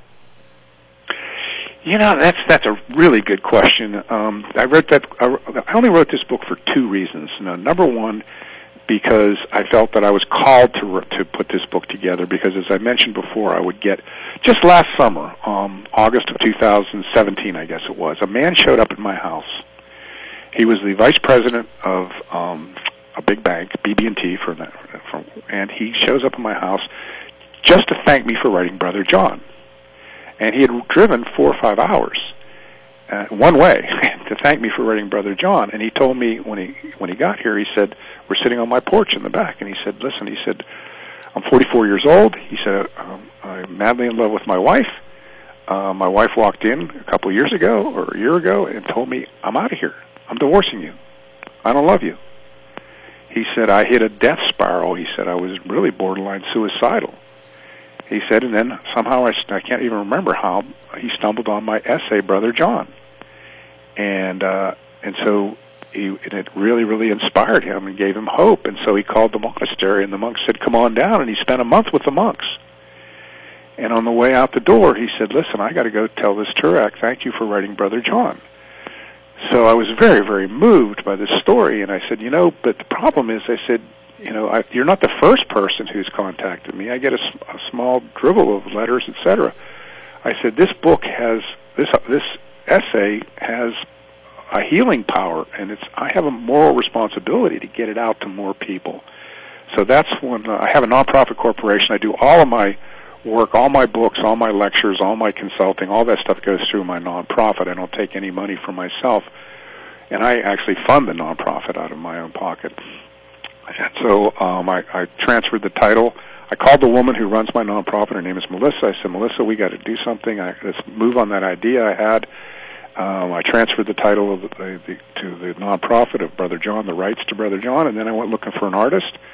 You know, that's that's a really good question. Um, I wrote that. I only wrote this book for two reasons. Now, number one, because I felt that I was called to to put this book together. Because, as I mentioned before, I would get just last summer, um, August of two thousand seventeen, I guess it was. A man showed up at my house. He was the vice president of um, a big bank, B B and T, for that, for, and he shows up at my house just to thank me for writing Brother John. And he had driven four or five hours uh, one way to thank me for writing Brother John. And he told me when he when he got here, he said, we're sitting on my porch in the back, and he said, listen, he said, I'm forty-four years old. He said, um, I'm madly in love with my wife. Uh, my wife walked in a couple of years ago or a year ago and told me, I'm out of here. I'm divorcing you. I don't love you. He said, I hit a death spiral. He said, I was really borderline suicidal. He said, and then somehow, I, I can't even remember how, he stumbled on my essay, Brother John. And uh, and so he, and it really, really inspired him and gave him hope. And so he called the monastery, and the monks said, come on down. And he spent a month with the monks. And on the way out the door, he said, listen, I got to go tell this Turak, thank you for writing Brother John. So I was very, very moved by this story, and I said, you know, but the problem is, I said, you know, I, you're not the first person who's contacted me. I get a, a small dribble of letters, et cetera. I said, this book has, this this essay has a healing power, and it's I have a moral responsibility to get it out to more people. So that's when uh, I have a nonprofit corporation. I do all of my work, all my books, all my lectures, all my consulting, all that stuff goes through my nonprofit. I don't take any money from myself, and I actually fund the nonprofit out of my own pocket. And so um, I, I transferred the title. I called the woman who runs my nonprofit. Her name is Melissa. I said, Melissa, we got to do something. I, let's move on that idea I had. Um, I transferred the title of the, the, the, to the nonprofit of Brother John, the rights to Brother John, and then I went looking for an artist.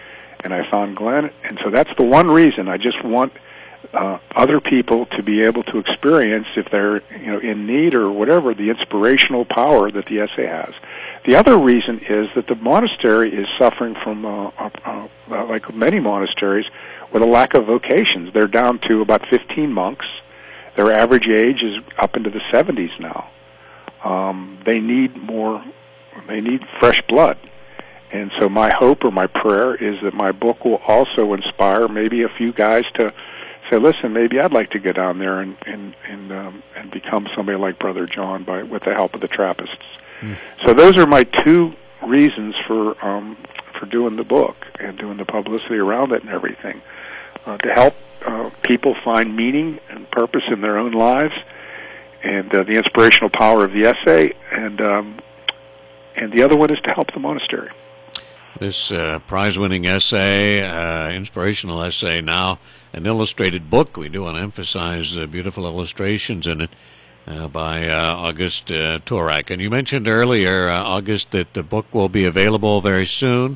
and I found Glenn, and so that's the one reason. I just want uh, other people to be able to experience, if they're you know in need or whatever, the inspirational power that the S A has. The other reason is that the monastery is suffering from, uh, uh, uh, like many monasteries, with a lack of vocations. They're down to about fifteen monks. Their average age is up into the seventies now. Um, they need more, they need fresh blood. And so my hope or my prayer is that my book will also inspire maybe a few guys to say, listen, maybe I'd like to go down there and and and, um, and become somebody like Brother John by with the help of the Trappists. Mm. So those are my two reasons for um, for doing the book and doing the publicity around it and everything, uh, to help uh, people find meaning and purpose in their own lives, and uh, the inspirational power of the essay, and um, and the other one is to help the monastery. This uh, prize-winning essay, uh, inspirational essay, now an illustrated book. We do want to emphasize the beautiful illustrations in it uh, by uh, August uh, Turak. And you mentioned earlier, uh, August, that the book will be available very soon.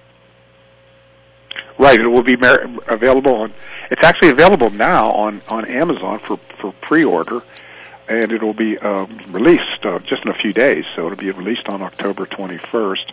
Right, it will be mer- available on. It's actually available now on, on Amazon for, for pre-order, and it will be um, released uh, just in a few days. So it'll be released on October twenty-first.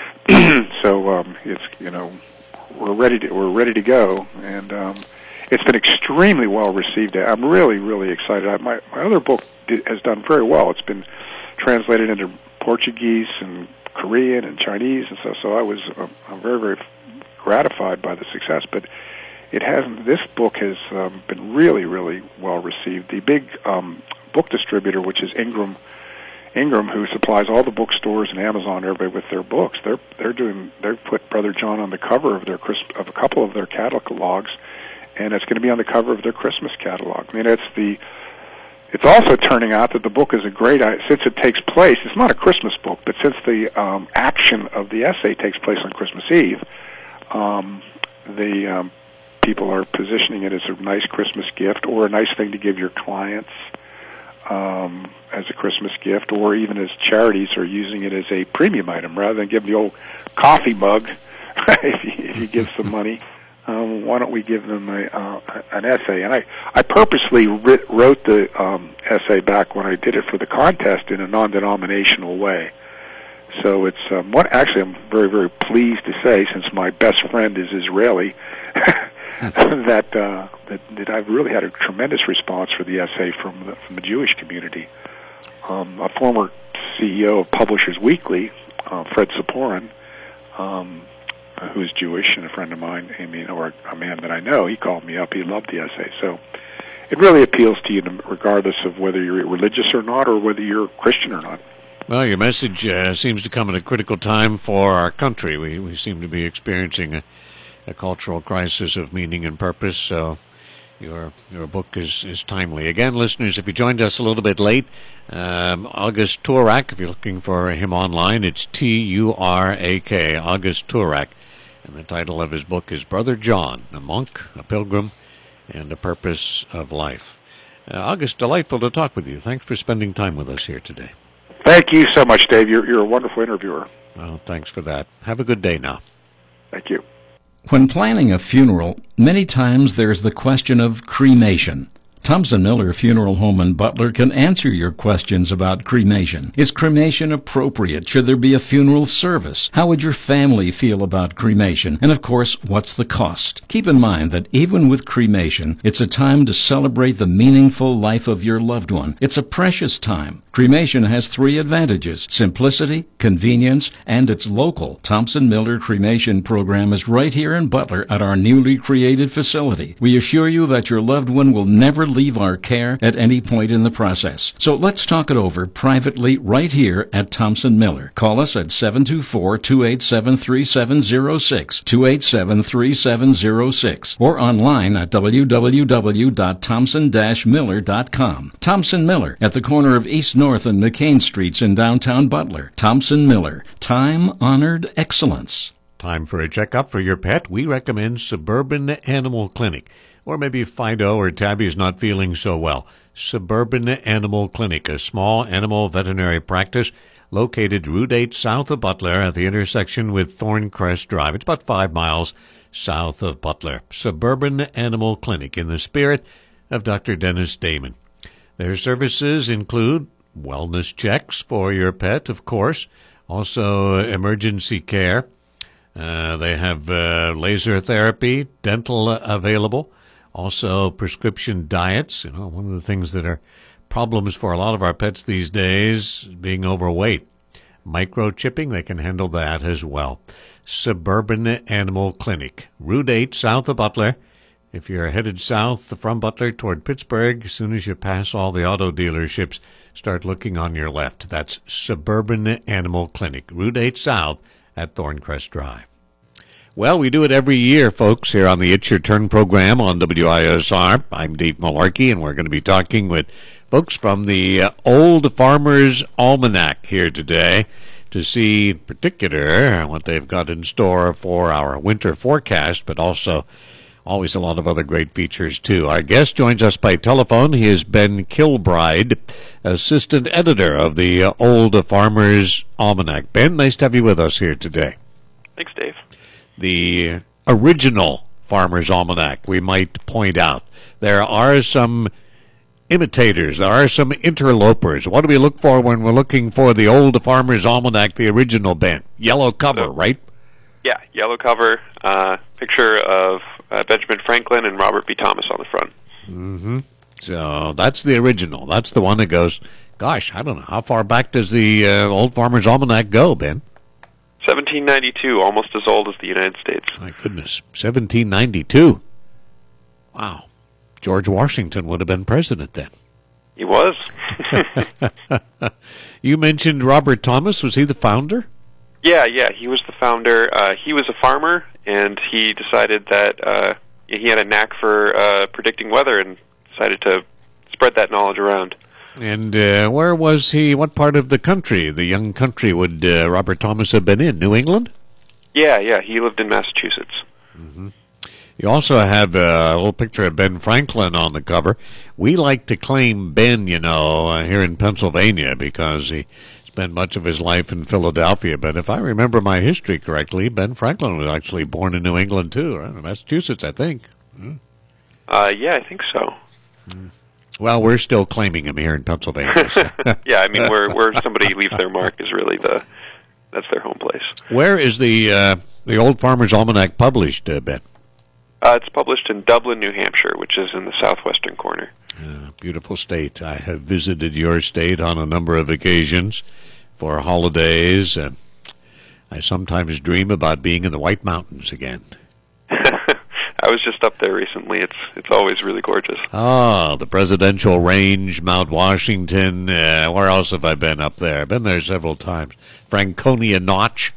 So um, it's you know we're ready to we're ready to go, and um, it's been extremely well received. I'm really really excited. I, my my other book did, has done very well. It's been translated into Portuguese and Korean and Chinese and stuff. So I was uh, I'm very very gratified by the success. But it hasn't. This book has um, been really really well received. The big um, book distributor, which is Ingram. Ingram, who supplies all the bookstores and Amazon, everybody with their books, they're they're doing they've put Brother John on the cover of their Christ, of a couple of their catalogs, and it's going to be on the cover of their Christmas catalog. I mean, it's the it's also turning out that the book is a great since it takes place. It's not a Christmas book, but since the um, action of the essay takes place on Christmas Eve, um, the um, people are positioning it as a nice Christmas gift or a nice thing to give your clients. Um, as a Christmas gift, or even as charities are using it as a premium item rather than give the old coffee mug. if, you, if you give some money, um, why don't we give them a, uh, an essay? And I, I purposely writ, wrote the um, essay back when I did it for the contest in a non-denominational way. So it's um, what actually I'm very very pleased to say, since my best friend is Israeli. that, uh, that that I've really had a tremendous response for the essay from the, from the Jewish community. Um, a former C E O of Publishers Weekly, uh, Fred Saporin, um, who's Jewish and a friend of mine, I mean, or a man that I know, he called me up. He loved the essay. So it really appeals to you, regardless of whether you're religious or not, or whether you're Christian or not. Well, your message uh, seems to come at a critical time for our country. We we seem to be experiencing a a cultural crisis of meaning and purpose, so your your book is, is timely. Again, listeners, if you joined us a little bit late, um, August Turak, if you're looking for him online, it's T U R A K, August Turak, and the title of his book is Brother John, a monk, a pilgrim, and a purpose of life. Uh, August, delightful to talk with you. Thanks for spending time with us here today. Thank you so much, Dave. You're, you're a wonderful interviewer. Well, thanks for that. Have a good day now. Thank you. When planning a funeral, many times there's the question of cremation. Thompson Miller Funeral Home in Butler can answer your questions about cremation. Is cremation appropriate? Should there be a funeral service? How would your family feel about cremation? And of course, what's the cost? Keep in mind that even with cremation, it's a time to celebrate the meaningful life of your loved one. It's a precious time. Cremation has three advantages: simplicity, convenience, and it's local. Thompson Miller Cremation Program is right here in Butler at our newly created facility. We assure you that your loved one will never leave our care at any point in the process. So let's talk it over privately right here at Thompson Miller. Call us at seven two four, two eight seven, three seven zero six, two eight seven, three seven zero six, or online at w w w dot thompson dash miller dot com. Thompson Miller, at the corner of East North and McCain Streets in downtown Butler. Thompson Miller, time-honored excellence. Time for a checkup for your pet. We recommend Suburban Animal Clinic. Or maybe Fido or Tabby's not feeling so well. Suburban Animal Clinic, a small animal veterinary practice located Route eight south of Butler at the intersection with Thorncrest Drive. It's about five miles south of Butler. Suburban Animal Clinic, in the spirit of Doctor Dennis Damon. Their services include wellness checks for your pet, of course, also emergency care. Uh, they have uh, laser therapy, dental available, also prescription diets. You know, one of the things that are problems for a lot of our pets these days, being overweight. Microchipping, they can handle that as well. Suburban Animal Clinic, Route eight, south of Butler. If you're headed south from Butler toward Pittsburgh, as soon as you pass all the auto dealerships, start looking on your left. That's Suburban Animal Clinic, Route eight south at Thorncrest Drive. Well, we do it every year, folks, here on the It's Your Turn program on W I S R. I'm Dave Malarkey, and we're going to be talking with folks from the uh, Old Farmer's Almanac here today to see in particular what they've got in store for our winter forecast, but also always a lot of other great features, too. Our guest joins us by telephone. He is Ben Kilbride, assistant editor of the uh, Old Farmer's Almanac. Ben, nice to have you with us here today. Thanks, Dave. The original Farmer's Almanac, we might point out. There are some imitators. There are some interlopers. What do we look for when we're looking for the Old Farmer's Almanac, the original, Ben? Yellow cover, so, right? Yeah, yellow cover, uh, picture of uh, Benjamin Franklin and Robert B. Thomas on the front. Mm-hmm. So that's the original. That's the one that goes, gosh, I don't know, how far back does the uh, Old Farmer's Almanac go, Ben? seventeen ninety-two, almost as old as the United States. My goodness, seventeen ninety-two. Wow. George Washington would have been president then. He was. You mentioned Robert Thomas. Was he the founder? Yeah, yeah, he was the founder. Uh, he was a farmer, and he decided that uh, he had a knack for uh, predicting weather and decided to spread that knowledge around. And uh, where was he? What part of the country, the young country, would uh, Robert Thomas have been in? New England? Yeah, yeah, he lived in Massachusetts. Mm-hmm. You also have a little picture of Ben Franklin on the cover. We like to claim Ben, you know, uh, here in Pennsylvania because he spent much of his life in Philadelphia. But if I remember my history correctly, Ben Franklin was actually born in New England, too, right? Massachusetts, I think. Mm. Uh, yeah, I think so. Mm. Well, we're still claiming him here in Pennsylvania. So. Yeah, I mean, where where somebody leaves their mark is really the that's their home place. Where is the uh, the Old Farmer's Almanac published, uh, Ben? Uh, it's published in Dublin, New Hampshire, which is in the southwestern corner. Uh, beautiful state. I have visited your state on a number of occasions for holidays. Uh, I sometimes dream about being in the White Mountains again. I was just up there recently. It's it's always really gorgeous. Oh, the Presidential Range, Mount Washington. Uh, where else have I been up there? I've been there several times. Franconia Notch,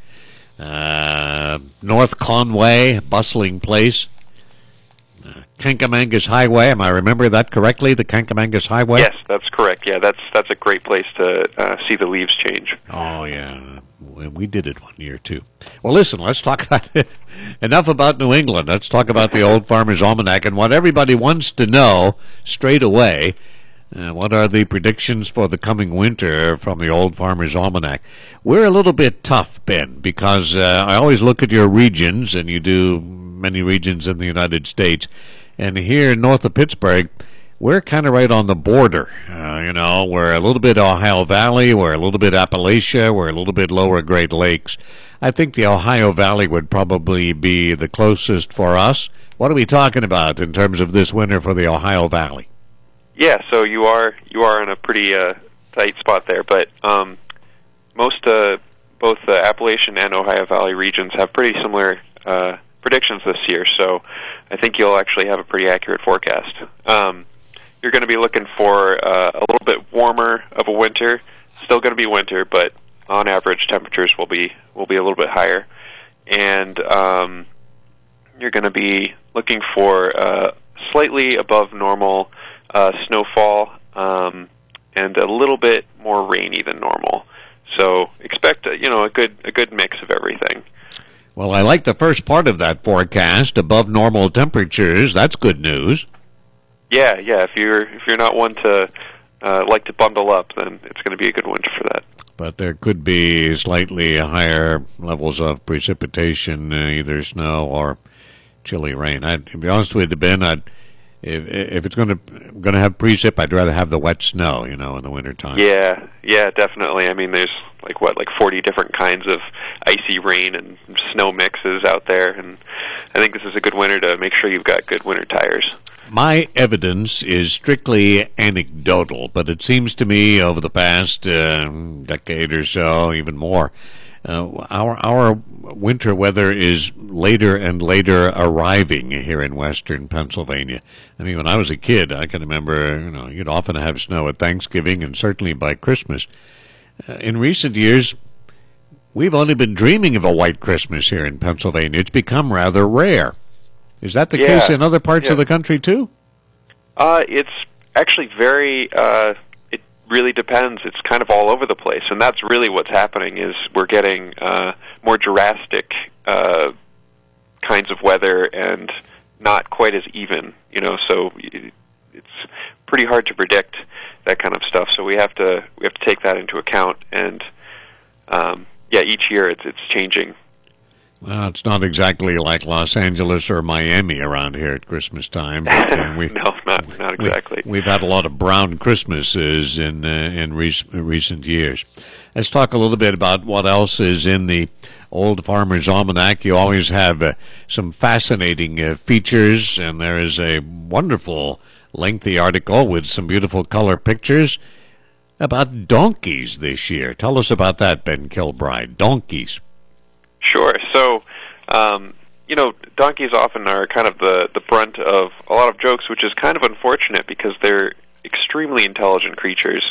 uh, North Conway, bustling place. Uh, Kankamangas Highway. Am I remember that correctly? The Kankamangas Highway. Yes, that's correct. Yeah, that's that's a great place to uh, see the leaves change. Oh yeah, we did it one year too. Well, listen, let's talk about it. Enough about New England. Let's talk about the Old Farmer's Almanac and what everybody wants to know straight away. Uh, what are the predictions for the coming winter from the Old Farmer's Almanac? We're a little bit tough, Ben, because uh, I always look at your regions, and you do many regions in the United States, and here north of Pittsburgh, we're kind of right on the border. Uh, you know, we're a little bit Ohio Valley, we're a little bit Appalachia, we're a little bit lower Great Lakes. I think the Ohio Valley would probably be the closest for us. What are we talking about in terms of this winter for the Ohio Valley? Yeah, so you are you are in a pretty uh, tight spot there, but um, most uh, both the Appalachian and Ohio Valley regions have pretty similar uh, predictions this year. So I think you'll actually have a pretty accurate forecast. Um, you're going to be looking for uh, a little bit warmer of a winter. Still going to be winter, but on average temperatures will be will be a little bit higher, and um, you're going to be looking for uh, slightly above normal uh, snowfall um, and a little bit more rainy than normal. So expect a, you know a good a good mix of everything. Well, I like the first part of that forecast, above normal temperatures. That's good news. Yeah, yeah. If you're if you're not one to uh, like to bundle up, then it's going to be a good winter for that. But there could be slightly higher levels of precipitation, uh, either snow or chilly rain. I, to be honest with you, Ben, I'd, if if it's going to going to have precip, I'd rather have the wet snow, you know, in the wintertime. Yeah, yeah, definitely. I mean, there's like what, like forty different kinds of icy rain and snow mixes out there, and I think this is a good winter to make sure you've got good winter tires. My evidence is strictly anecdotal, but it seems to me over the past uh, decade or so, even more, uh, our our winter weather is later and later arriving here in western Pennsylvania. I mean, when I was a kid, I can remember, you know, you'd often have snow at Thanksgiving and certainly by Christmas. Uh, in recent years, we've only been dreaming of a white Christmas here in Pennsylvania. It's become rather rare. Is that the yeah, case in other parts yeah. of the country, too? Uh, it's actually very, uh, it really depends. It's kind of all over the place, and that's really what's happening is we're getting uh, more drastic uh, kinds of weather and not quite as even, you know, so it's pretty hard to predict that kind of stuff, so we have to we have to take that into account, and um, yeah, each year it's it's changing. Well, it's not exactly like Los Angeles or Miami around here at Christmas time. But, uh, we, no, not not exactly. We, we've had a lot of brown Christmases in uh, in rec- recent years. Let's talk a little bit about what else is in the Old Farmer's Almanac. You always have uh, some fascinating uh, features, and there is a wonderful lengthy article with some beautiful color pictures about donkeys this year. Tell us about that, Ben Kilbride. Donkeys. Sure. So, um, you know, donkeys often are kind of the, the brunt of a lot of jokes, which is kind of unfortunate because they're extremely intelligent creatures.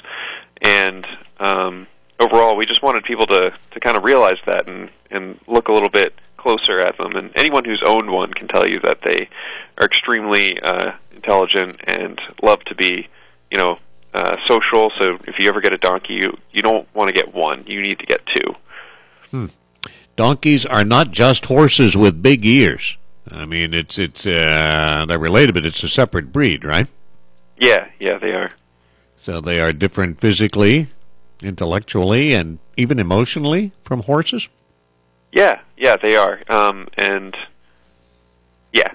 And um, overall, we just wanted people to, to kind of realize that and, and look a little bit closer at them. And anyone who's owned one can tell you that they are extremely uh, intelligent and love to be, you know, uh, social. So if you ever get a donkey, you, you don't want to get one. You need to get two. Hmm. Donkeys are not just horses with big ears. I mean, it's it's uh, they're related, but it's a separate breed, right? Yeah, yeah, they are. So they are different physically, intellectually, and even emotionally from horses? Yeah, yeah, they are. Um, and, yeah.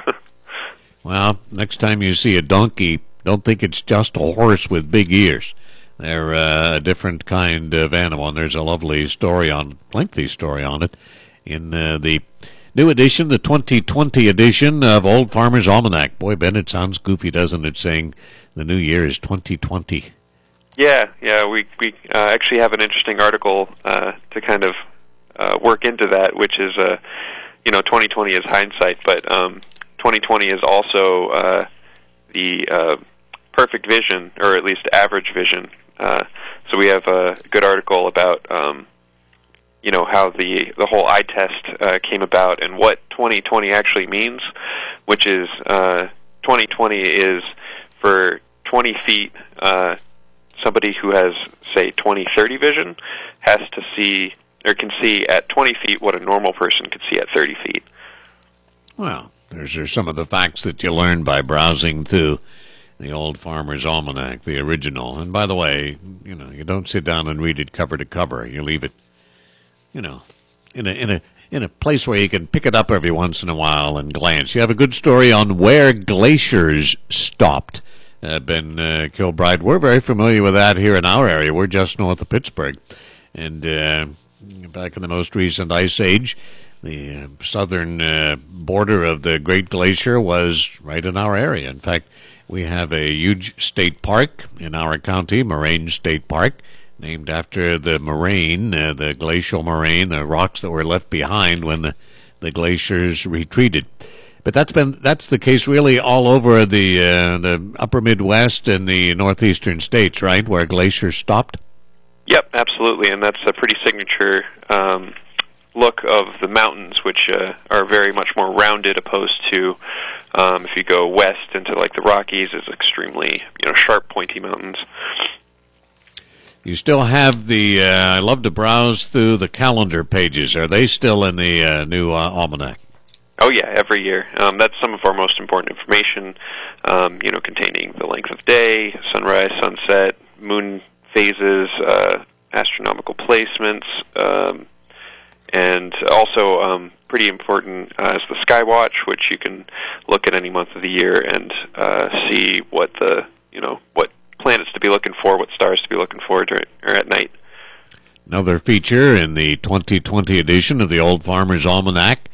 Well, next time you see a donkey, don't think it's just a horse with big ears. They're uh, a different kind of animal, and there's a lovely story on, lengthy story on it, in uh, the new edition, the twenty twenty edition of Old Farmer's Almanac. Boy, Ben, it sounds goofy, doesn't it, saying the new year is twenty twenty. Yeah, yeah, we we uh, actually have an interesting article uh, to kind of uh, work into that, which is, uh, you know, twenty twenty is hindsight, but um, twenty twenty is also uh, the uh, perfect vision, or at least average vision. Uh, so we have a good article about, um, you know, how the the whole eye test uh, came about and what twenty twenty actually means, which is uh, twenty twenty is for twenty feet. Uh, somebody who has, say, twenty thirty vision has to see or can see at twenty feet what a normal person could see at thirty feet. Well, those are some of the facts that you learn by browsing through the Old Farmer's Almanac, the original. And by the way, you know, you don't sit down and read it cover to cover. You leave it, you know, in a in a in a place where you can pick it up every once in a while and glance. You have a good story on where glaciers stopped. Uh, Ben uh, Kilbride, we're very familiar with that here in our area. We're just north of Pittsburgh. And uh, back in the most recent ice age, the uh, southern uh, border of the Great Glacier was right in our area. In fact, we have a huge state park in our county, Moraine State Park, named after the moraine, uh, the glacial moraine, the rocks that were left behind when the, the glaciers retreated. But that's been that's the case really all over the uh, the upper Midwest and the northeastern states, right, where glaciers stopped? Yep, absolutely, and that's a pretty signature um, look of the mountains, which uh, are very much more rounded, opposed to um, if you go west into like the Rockies, is extremely you know sharp, pointy mountains. You still have the. Uh, I love to browse through the calendar pages. Are they still in the uh, new uh, almanac? Oh yeah, every year. Um, that's some of our most important information. Um, you know, containing the length of day, sunrise, sunset, moon phases, uh, astronomical placements. Um, And also, um, pretty important uh, is the Skywatch, which you can look at any month of the year and uh, see what the you know what planets to be looking for, what stars to be looking for during, or at night. Another feature in the twenty twenty edition of the Old Farmer's Almanac,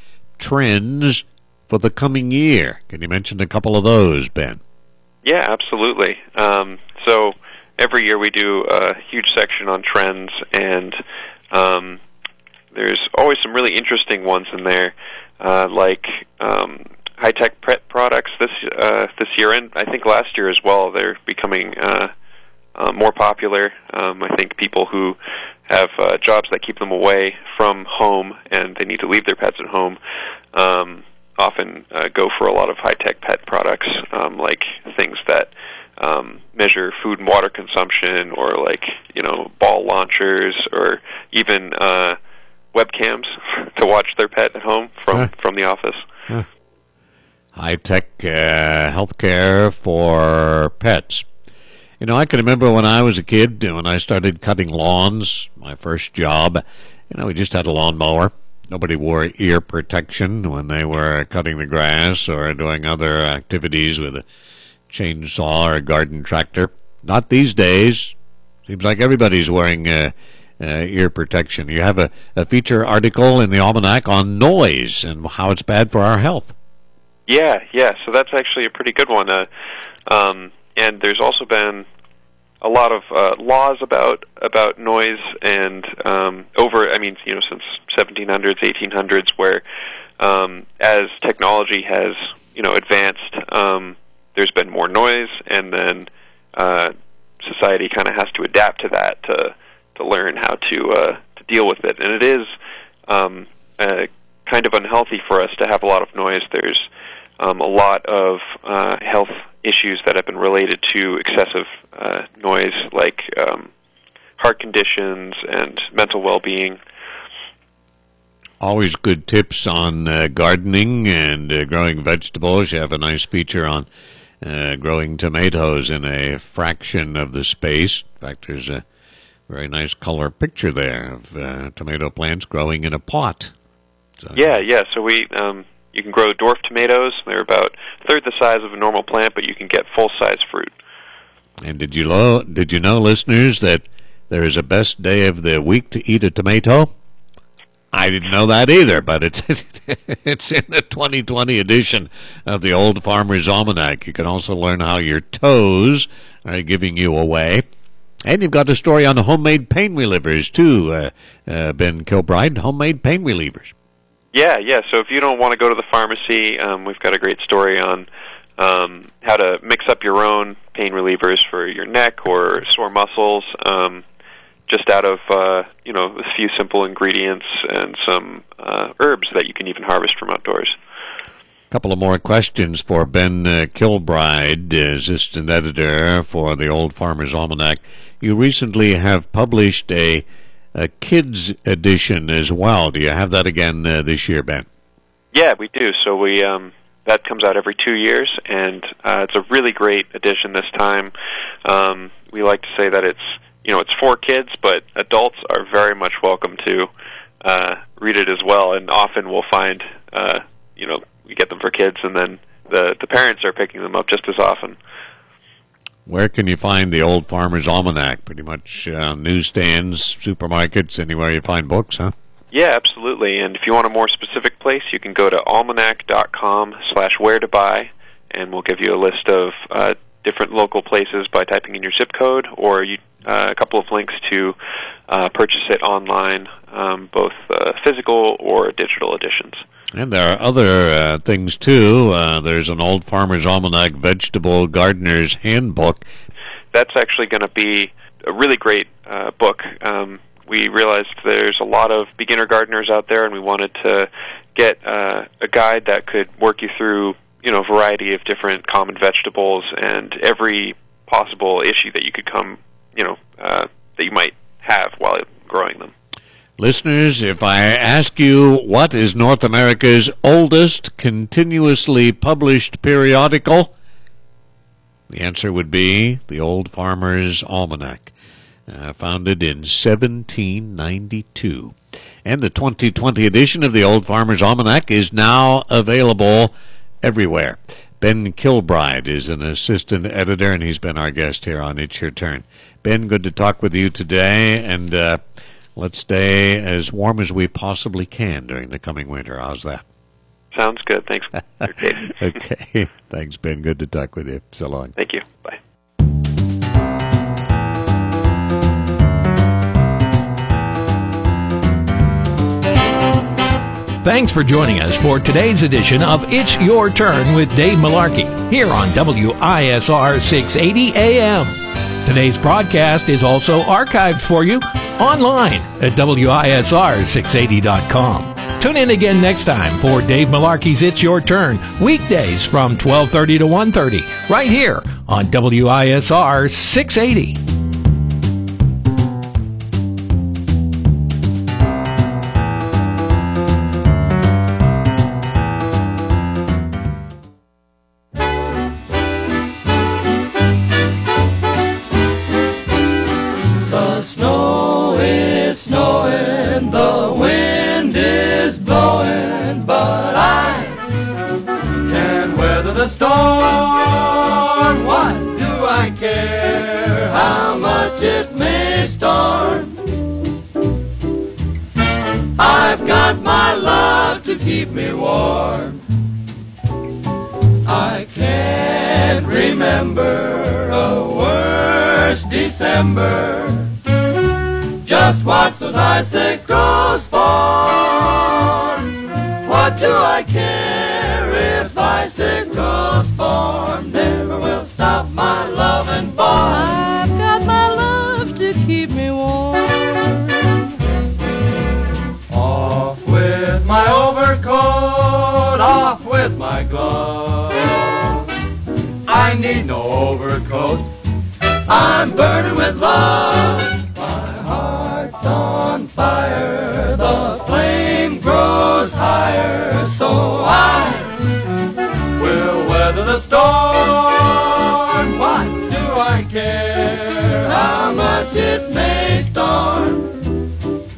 trends for the coming year. Can you mention a couple of those, Ben? Yeah, absolutely. Um, so every year we do a huge section on trends, and um, there's always some really interesting ones in there, uh, like um, high-tech pet products this uh, this year, and I think last year as well. They're becoming uh, uh, more popular. Um, I think people who have uh, jobs that keep them away from home and they need to leave their pets at home um, often uh, go for a lot of high-tech pet products, um, like things that um, measure food and water consumption, or like, you know, ball launchers, or even uh, webcams to watch their pet at home from, huh. from the office. Huh. High-tech uh, healthcare for pets. You know, I can remember when I was a kid, when I started cutting lawns, my first job, you know, we just had a lawnmower. Nobody wore ear protection when they were cutting the grass or doing other activities with a chainsaw or a garden tractor. Not these days. Seems like everybody's wearing uh, uh, ear protection. You have a, a feature article in the Almanac on noise and how it's bad for our health. Yeah, yeah, so that's actually a pretty good one. Uh, um, and there's also been a lot of uh, laws about about noise, and um, over, I mean, you know, since seventeen hundreds, eighteen hundreds, where um, as technology has, you know, advanced, um, there's been more noise, and then uh, society kind of has to adapt to that to to learn how to uh, to deal with it. And it is um, uh, kind of unhealthy for us to have a lot of noise. There's um, a lot of uh, health issues that have been related to excessive uh, noise, like um, heart conditions and mental well-being. Always good tips on uh, gardening and uh, growing vegetables. You have a nice feature on uh, growing tomatoes in a fraction of the space. In fact, there's a very nice color picture there of uh, tomato plants growing in a pot. So, yeah, yeah. So we um, you can grow dwarf tomatoes. They're about a third the size of a normal plant, but you can get full-size fruit. And did you lo- did you know, listeners, that there is a best day of the week to eat a tomato? I didn't know that either, but it's it's in the twenty twenty edition of the Old Farmer's Almanac. You can also learn how your toes are giving you away. And you've got a story on the homemade pain relievers, too, uh, uh, Ben Kilbride, homemade pain relievers. Yeah, yeah. So if you don't want to go to the pharmacy, um, we've got a great story on um, how to mix up your own pain relievers for your neck or sore muscles, um, just out of uh, you know a few simple ingredients and some uh, herbs that you can even harvest from outdoors. A couple of more questions for Ben uh, Kilbride, assistant editor for the Old Farmer's Almanac. You recently have published a a kids edition as well. Do you have that again uh, this year, Ben? Yeah, we do. So we um, that comes out every two years, and uh, it's a really great edition this time. Um, we like to say that it's you know it's for kids, but adults are very much welcome to uh, read it as well. And often we'll find uh, you know we get them for kids, and then the the parents are picking them up just as often. Where can you find the Old Farmer's Almanac? Pretty much uh, newsstands, supermarkets, anywhere you find books, huh? Yeah, absolutely. And if you want a more specific place, you can go to almanac.com slash where to buy, and we'll give you a list of uh, different local places by typing in your zip code, or you, uh, a couple of links to uh, purchase it online, um, both uh, physical or digital editions. And there are other uh, things, too. Uh, there's an Old Farmer's Almanac Vegetable Gardener's Handbook. That's actually going to be a really great uh, book. Um, we realized there's a lot of beginner gardeners out there, and we wanted to get uh, a guide that could work you through, you know, a variety of different common vegetables and every possible issue that you could come, you know, uh, that you might have while growing them. Listeners, if I ask you what is North America's oldest continuously published periodical, the answer would be the Old Farmer's Almanac, uh, founded in seventeen ninety-two. And the twenty twenty edition of the Old Farmer's Almanac is now available everywhere. Ben Kilbride is an assistant editor, and he's been our guest here on It's Your Turn. Ben, good to talk with you today, and uh, let's stay as warm as we possibly can during the coming winter. How's that? Sounds good. Thanks. Okay. Okay. Thanks, Ben. Good to talk with you. So long. Thank you. Bye. Thanks for joining us for today's edition of It's Your Turn with Dave Malarkey here on W I S R six eighty A M. Today's broadcast is also archived for you online at W I S R six eighty dot com. Tune in again next time for Dave Malarkey's It's Your Turn, weekdays from twelve thirty to one thirty, right here on W I S R six eighty. The snow is snowing, the wind is blowing, but I can weather the storm. What do I care how much it may storm? I've got my love to keep me warm. I can't remember a worse December. Just watch those icicles form. What do I care if icicles form? Never will stop my loving born. I've got my love to keep me warm. Off with my overcoat, off with my gloves. I need no overcoat, I'm burning with love. Heart's on fire, the flame grows higher, so I will weather the storm. What do I care how much it may